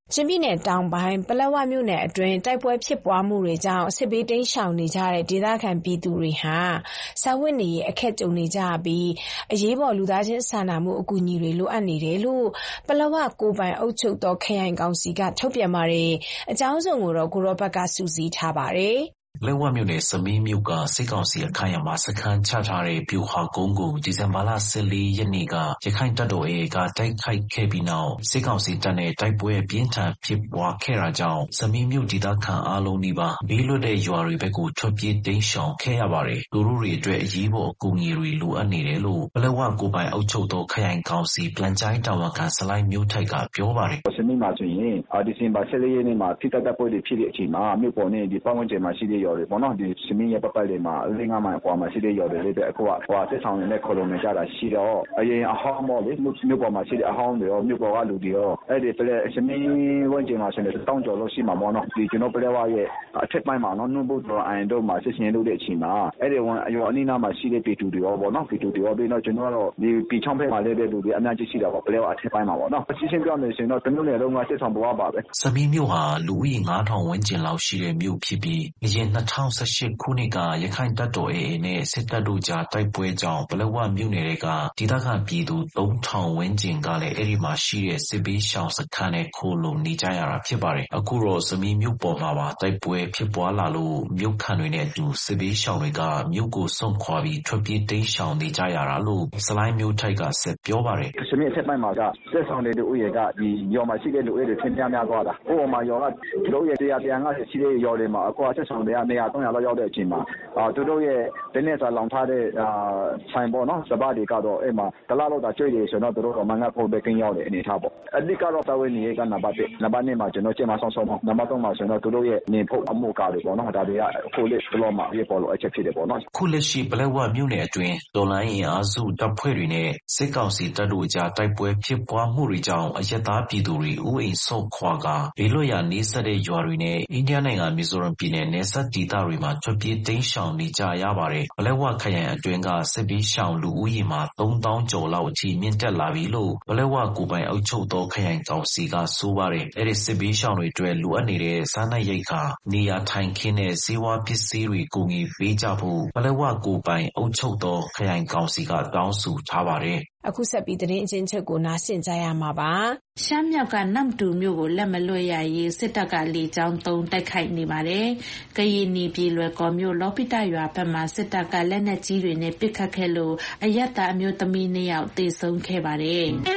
ချင်းပြည်နယ်တောင်ပိုင်းပလက်ဝမြို့နယ်အတွင်းတိုက်ပွဲဖြစ်ပွားမှုတွေကြောင့်စစ်ဘေးတိမ်းရှောင်နေကြတဲ့ဒေသခံပြည်သူတွေဟာစားဝတ်နေရေးအခက်ကြုံနေကြပြီးအရေးပေါ်လူသားချင်းစာနာမှုအကူအညီတွေလိုအပ်နေတယ်လို့ပလက်ဝကိုပိုင်အုပ်ချုပ်သောခရိုင်ကောင်စီကထုတ်ပြန်ပါတယ်။အကြောင်းစုံကိုတော့ကိုရောဘက်ကစူးစီးထားပါတယ်။လက်ဝတ်မြို့နယ်စမင်းမြို့ကစစ်ကောင်စီအခမ်းအနားမှာစခန်းချထားတဲ့ပြူဟာကုန်းကိုဒီဇင်ဘာလဆယ်လေးရက်နေ့ကရခိုင်တပ်တော် အေအေ ကတိုက်ခိုက်ခဲ့ပြီးနောက်စစ်ကောင်စီတပ်နဲ့တိုက်ပွဲပြင်းထန်ဖြစ်ပွားခဲ့တာကြောင့်စမင်းမြို့ဒေသခံအလုံးနီးပါးဘေးလွတ်တဲ့ရွာတွေဘက်ကိုထွက်ပြေးတိမ်းရှောင်ခဲ့ရပါတယ်။လူလူတွေအတွက်အရေးပေါ်အကူအညီတွေလိုအပ်နေတယ်လို့ပလက်ဝကိုပိုင်အုပ်ချုပ်သောခရိုင်ကောင်စီပြန်ကြားတာဝန်ခံစလိုင်းမျိုးထိုက်ကပြောပါတယ်။စမင်းမှာဆိုရင်ဒီဇင်ဘာဆယ်လေးရက်နေ့မှာထိတပ်တပ်ပွဲတွေဖြစ်တဲ့အချိန်မှာမြို့ပေါ်နဲ့ဒီပတ်ဝန်းကျင်မှာရှိတဲ့ရွာတွေပေါ့နော်ဒီစမင်းရဲ့ပတ်ပတ်လေးမှာလေးငါးမိုင်ကွာမှာရှိတဲ့ရွာတွေလေးပဲအခုကဟိုစစ်ဆောင်နေတဲ့ခလုံးနေကြတာရှိတော့အရင်အဟောင်းမော်လေးမြို့ပေါ်မှာရှိတဲ့အဟောင်းတွေရောမြို့ပေါ်ကလူတွေရောအဲ့ဒီပလက်စမင်းဝန်းကျင်မှာဆိုရင်တောင်းကျော်လို့ရှိမှာပေါ့နော်ဒီကျွန်တော်ပလက်ဝရဲ့အထက်ပိုင်းမှာနော်နှုတ်ဘုတ်တော်အန်တို့မှာစစ်စင်လုပ်တဲ့အချိန်မှာအဲ့ဒီဝန်အရောအနီးနားမှာရှိတဲ့ပြည်သူတွေရောပေါ့နော်ပြည်သူတွေရောပြီးတော့ကျွန်တော်ကတော့ဒီပြည်ချောင်းဘက်မှာလည်းတဲ့လူတွေအများကြီးရှိတာပေါ့ပလက်ဝအထက်ပိုင်းမှာပေါ့နော်အချင်းချင်းပြောမယ်ဆိုရင်တော့တမျိုးနယ်လုံးကစစ်ဆောင်ပေါ်ပါပဲစမင်းမြို့ဟာလူဦးရေငါးထောင်ဝန်းကျင်လောက်ရှိတဲ့မြို့ဖြစ်ပြီးအရင်၂၀၁၈ခုနှစ်ကရခိုင်တပ်တော် အေအေ နဲ့စစ်တပ်တို့ကြားတိုက်ပွဲကြောင့်ပလက်ဝမြို့နယ်တွေကဒေသခံပြည်သူသုံးထောင်ဝန်းကျင်ကလည်းအဲ့ဒီမှာရှိတဲ့စစ်ဘေးရှောင်စခန်းနဲ့ခိုလုံနေကြရတာဖြစ်ပါတယ်။အခုတော့စမင်းမြို့ပေါ်မှာပါတိုက်ပွဲဖြစ်ပွားလာလို့မြို့ခံတွေနဲ့အတူစစ်ဘေးရှောင်တွေကမြို့ကိုစွန့်ခွာပြီးထွက်ပြေးတိမ်းရှောင်နေကြရတာလို့စလိုင်းမျိုးထိုက်ကဆက်ပြောပါတယ်။စမင်းအထက်ပိုင်းမှာကစစ်ဆောင်တွေဦးရေကဒီရွာမှာရှိတဲ့လူတွေထင်များများသွားတာ။ဟိုမှာရွာကလူရဲ့တရားပြန်ကရှိတဲ့ရွာတွေမှာအကွာစစ်ဆောင်တွေကနေရာသုံးရာလောက်ရောက်တဲ့အချိန်မှာအာသူတို့ရဲ့တနေ့စာလောင်ထားတဲ့အာဆိုင်ပေါ်နော်စပါးတွေကတော့အဲ့မှာတလားလောက်တာကျွေးတယ်ဆိုတော့သူတို့ကမငတ်ဖို့ပဲကင်းရောက်တဲ့အနေထားပေါ့အဓိကတော့သာဝေးနေကနံပါတ်၁နံပါတ်၂မှာကျွန်တော်ကျမဆောင်ဆောင်နံပါတ်၃မှာဆိုတော့သူတို့ရဲ့နေဖို့အမှုကားတွေပေါ့နော်ဒါတွေကအခုလေးဘလော့မှာရေပေါ်လို့အချက်ဖြစ်တယ်ပေါ့နော်ခုလက်ရှိပလက်ဝမြို့နယ်အတွင်းဒေါ်လာအင်အားစုတပ်ဖွဲ့တွေနဲ့စစ်ကောင်စီတပ်တို့ကြားတိုက်ပွဲဖြစ်ပွားမှုတွေကြောင့်အရက်သားပြည်သူတွေဥအိမ်ဆော့ခွာကဘေးလွတ်ရာနေဆက်တဲ့ရွာတွေနဲ့အိန္ဒိယနိုင်ငံမီဇိုရမ်ပြည်နယ်နယ်စပ်ဒေသတွေမှာထွက်ပြေးတိမ်းရှောင်နေကြရပါတယ်။ပလက်ဝခရိုင်အတွင်းကစစ်ဘေးရှောင်လူဦးရေမှာသုံးသောင်းကျော်လောက်အထိမြင့်တက်လာပြီလို့ပလက်ဝကိုပိုင်အုပ်ချုပ်သောခရိုင်ကောင်စီကဆိုပါတယ်။အဲဒီစစ်ဘေးရှောင်တွေအတွက်လိုအပ်နေတဲ့စားနပ်ရိက္ခာနေရာထိုင်ခင်းနဲ့ဆေးဝါးပစ္စည်းတွေကူညီပေးကြဖို့ပလက်ဝကိုပိုင်အုပ်ချုပ်သောခရိုင်ကောင်စီကတောင်းဆိုထားပါတယ်။အခုဆက်ပြီးသတင်းအချင်းချုပ်ကိုနားဆင်ကြရမှာပါ။ရှမ်းမြောက်ကနမ်တူမြို့ကိုလက်မလွတ်ရရေးစစ်တပ်ကလေကြောင်းသုံးတိုက်ခိုက်နေပါတယ်။ကရင်နီပြည်လွယ်ကော်မြို့လောပိတရွာဘက်မှာစစ်တပ်ကလက်နက်ကြီးတွေနဲ့ပစ်ခတ်ခဲ့လို့အရပ်သားအမျိုးသမီးနှစ်ယောက်သေဆုံးခဲ့ပါတယ်။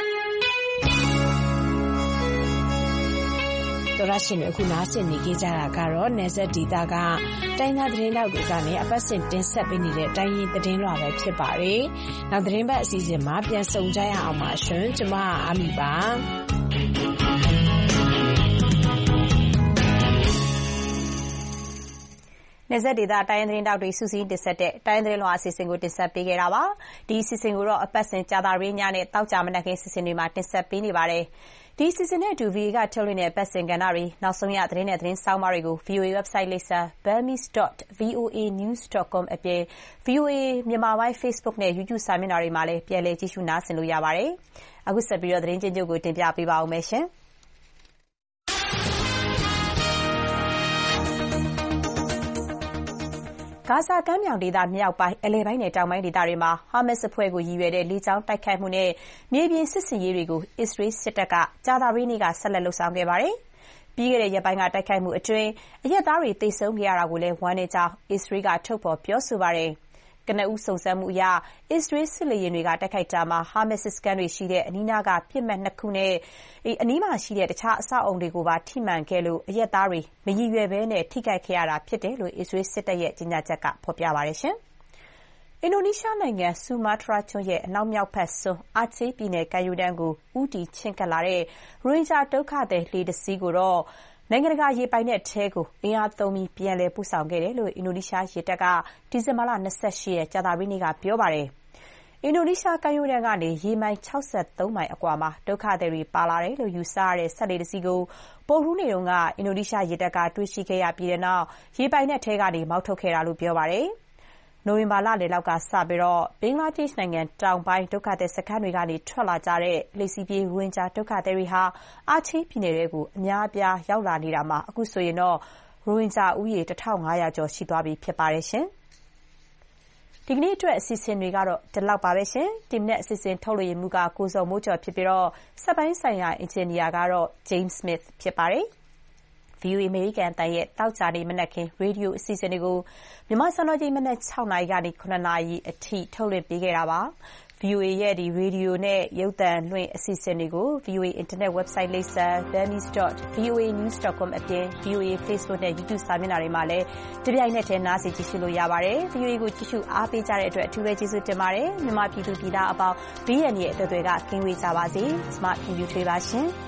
တော်ရရှင်အခုနားဆင်နေကြတာကတော့နယ်စပ်ဒေသကတိုင်းသားသတင်းတောက်တွေကနေအပတ်စဉ်တင်ဆက်ပေးနေတဲ့တိုင်းရင်းသတင်းလွှာပဲဖြစ်ပါတယ်။နောက်သတင်းပတ်အစီအစဉ်မှာပြန်ဆုံကြရအောင်ပါရှင်။ကျွန်မအာမီပါ။နယ်စပ်ဒေသတိုင်းသတင်းတောက်တွေစူးစီးတင်ဆက်တဲ့တိုင်းသတင်းလွှာအစီအစဉ်ကိုတင်ဆက်ပေးခဲ့တာပါ။ဒီအစီအစဉ်ကိုတော့အပတ်စဉ်ကြာသပတေးညနဲ့တောက်ကြမနက်ခင်းအစီအစဉ်တွေမှာတင်ဆက်ပေးနေပါတယ်။ဒီအစီအစဉ်နဲ့အတူ ဗီအိုအေ ကထုတ်လွှင့်တဲ့ပတ်စဉ်ကဏ္ဍတွေနောက်ဆုံးရသတင်းနဲ့သတင်းဆောင်းပါးတွေကို ဗီအိုအေ website လိပ်စာ burmese dot voa news dot com အပြင် ဗီအိုအေ မြန်မာပိုင်း Facebook နဲ့ YouTube စာမျက်နှာတွေမှာလည်းပြန်လည်ကြည့်ရှုနားဆင်လို့ရပါတယ်။အခုဆက်ပြီးတော့သတင်းချင်းချုပ်ကိုတင်ပြပေးပါဦးမယ်ရှင်။ဂါဇာကမ်းမြောင်ဒေသမြောက်ပိုင်းအလယ်ပိုင်းနဲ့တောင်ပိုင်းဒေသတွေမှာဟာမတ်စ်အဖွဲ့ကိုရည်ရွယ်တဲ့လေကြောင်းတိုက်ခိုက်မှုနဲ့မြေပြင်စစ်ဆင်ရေးတွေကိုအစ္စရေးစစ်တပ်ကကြာသပတေးနေ့ကဆက်လက်လုပ်ဆောင်ခဲ့ပါတယ်။ပြီးခဲ့တဲ့ရက်ပိုင်းကတိုက်ခိုက်မှုအတွင်းအရပ်သားတွေသေဆုံးခဲ့ရတာကိုလည်းဝမ်းနည်းကြောင်းအစ္စရေးကထုတ်ဖော်ပြောဆိုပါတယ်။ကနဦးစုံစမ်းမှုအရအစ္စရေးစစ်လေယာဉ်တွေကတိုက်ခိုက်တာမှာဟာမတ်စ်စကန်တွေရှိတဲ့အနီးနားကပြစ်မှတ်နှစ်ခုနဲ့အနီးမှာရှိတဲ့တခြားအဆောက်အုံတွေကိုပါထိမှန်ခဲ့လို့အရပ်သားတွေမရည်ရွယ်ဘဲနဲ့ထိခိုက်ခဲ့ရတာဖြစ်တယ်လို့အစ္စရေးစစ်တပ်ရဲ့ကြေညာချက်ကဖော်ပြပါတယ်ရှင်။အင်ဒိုနီးရှားနိုင်ငံဆူမာတရာကျွန်းရဲ့အနောက်မြောက်ဘက်စွန်းအာချေးပြည်နယ်ကမ်းရိုးတန်းကိုဦးတည်ချဉ်ကပ်လာတဲ့ရိုဟင်ဂျာဒုက္ခသည်လှေတစ်စီးကိုတော့နိုင်ငံတကာရေပိုင်နက်ထဲကိုအင်အားသုံးပြီးပြန်လည်ပို့ဆောင်ခဲ့တယ်လို့အင်ဒိုနီးရှားရေတပ်ကဒီဇင်ဘာလ၂၈ရက်ကြာသပတေးနေ့ကပြောပါတယ်။အင်ဒိုနီးရှားကမ်းရိုးတန်းကနေရေမိုင်၆၃မိုင်အကွာမှာဒုက္ခသည်တွေပါလာတယ်လို့ယူဆရတဲ့စက်လှေတစ်စီးကိုဗုဒ္ဓဟူးနေ့တုန်းကအင်ဒိုနီးရှားရေတပ်ကတွေ့ရှိခဲ့ရပြီးတဲ့နောက်ရေပိုင်နက်ထဲကနေမောင်းထုတ်ခဲ့တာလို့ပြောပါတယ်။နိုဝင်ဘာလလယ်လောက်ကစပြီးဘင်္ဂလားဒေ့ရှ်နိုင်ငံတောင်ပိုင်းဒုက္ခသည်စခန်းတွေကနေထွက်လာကြတဲ့လှေစီးပြေးရိုဟင်ဂျာဒုက္ခသည်တွေဟာအာချေးပြည်နယ်ထဲကိုအများအပြားရောက်လာနေတာမှာအခုဆိုရင်တော့ရိုဟင်ဂျာဦးရေတစ်ထောင်ငါးရာကျော်ရှိသွားပြီဖြစ်ပါတယ်ရှင်။ဒီကနေ့အတွက်အစီအစဉ်တွေကတော့ဒီလောက်ပါပဲရှင်။ဒီမနေ့အစီအစဉ်ထုတ်လွှင့်မှုကကိုစောမိုးကျော်ဖြစ်ပြီးတော့စက်ပိုင်းဆိုင်ရာအင်ဂျင်နီယာကတော့ James Smith ဖြစ်ပါတယ်။ဗွီအိုအေ အမေရိကန်အသံရဲ့သောကြာနေ့မနက်ခင်းရေဒီယိုအစီအစဉ်တွေကိုမြန်မာစံတော်ချိန်မနက်၆နာရီကနေ၇နာရီအထိထုတ်လွှင့်ပေးခဲ့တာပါ။ ဗွီအိုအေရဲ့ဒီရေဒီယိုနဲ့ရုပ်သံလွှင့်အစီအစဉ်တွေကို ဗွီအိုအေ Internet website လိပ်စာ burmese dot voa news dot com အပြင် ဗွီအိုအေ Facebook နဲ့ YouTube စာမျက်နှာတွေမှာလည်းတပြိုင်နက်တည်းနားဆင်ကြည့်ရှုလို့ရပါတယ်။ ဗွီအိုအေကိုကြည့်ရှုအားပေးကြတဲ့အတွက်အထူးပဲကျေးဇူးတင်ပါတယ်။မြန်မာပြည်သူပြည်သားအပေါင်းဘေးရန်ရဲ့အသွယ်သွယ်ကကင်းဝေးကြပါစေ။ကျွန်မခင်ဗျူထွေးပါရှင်။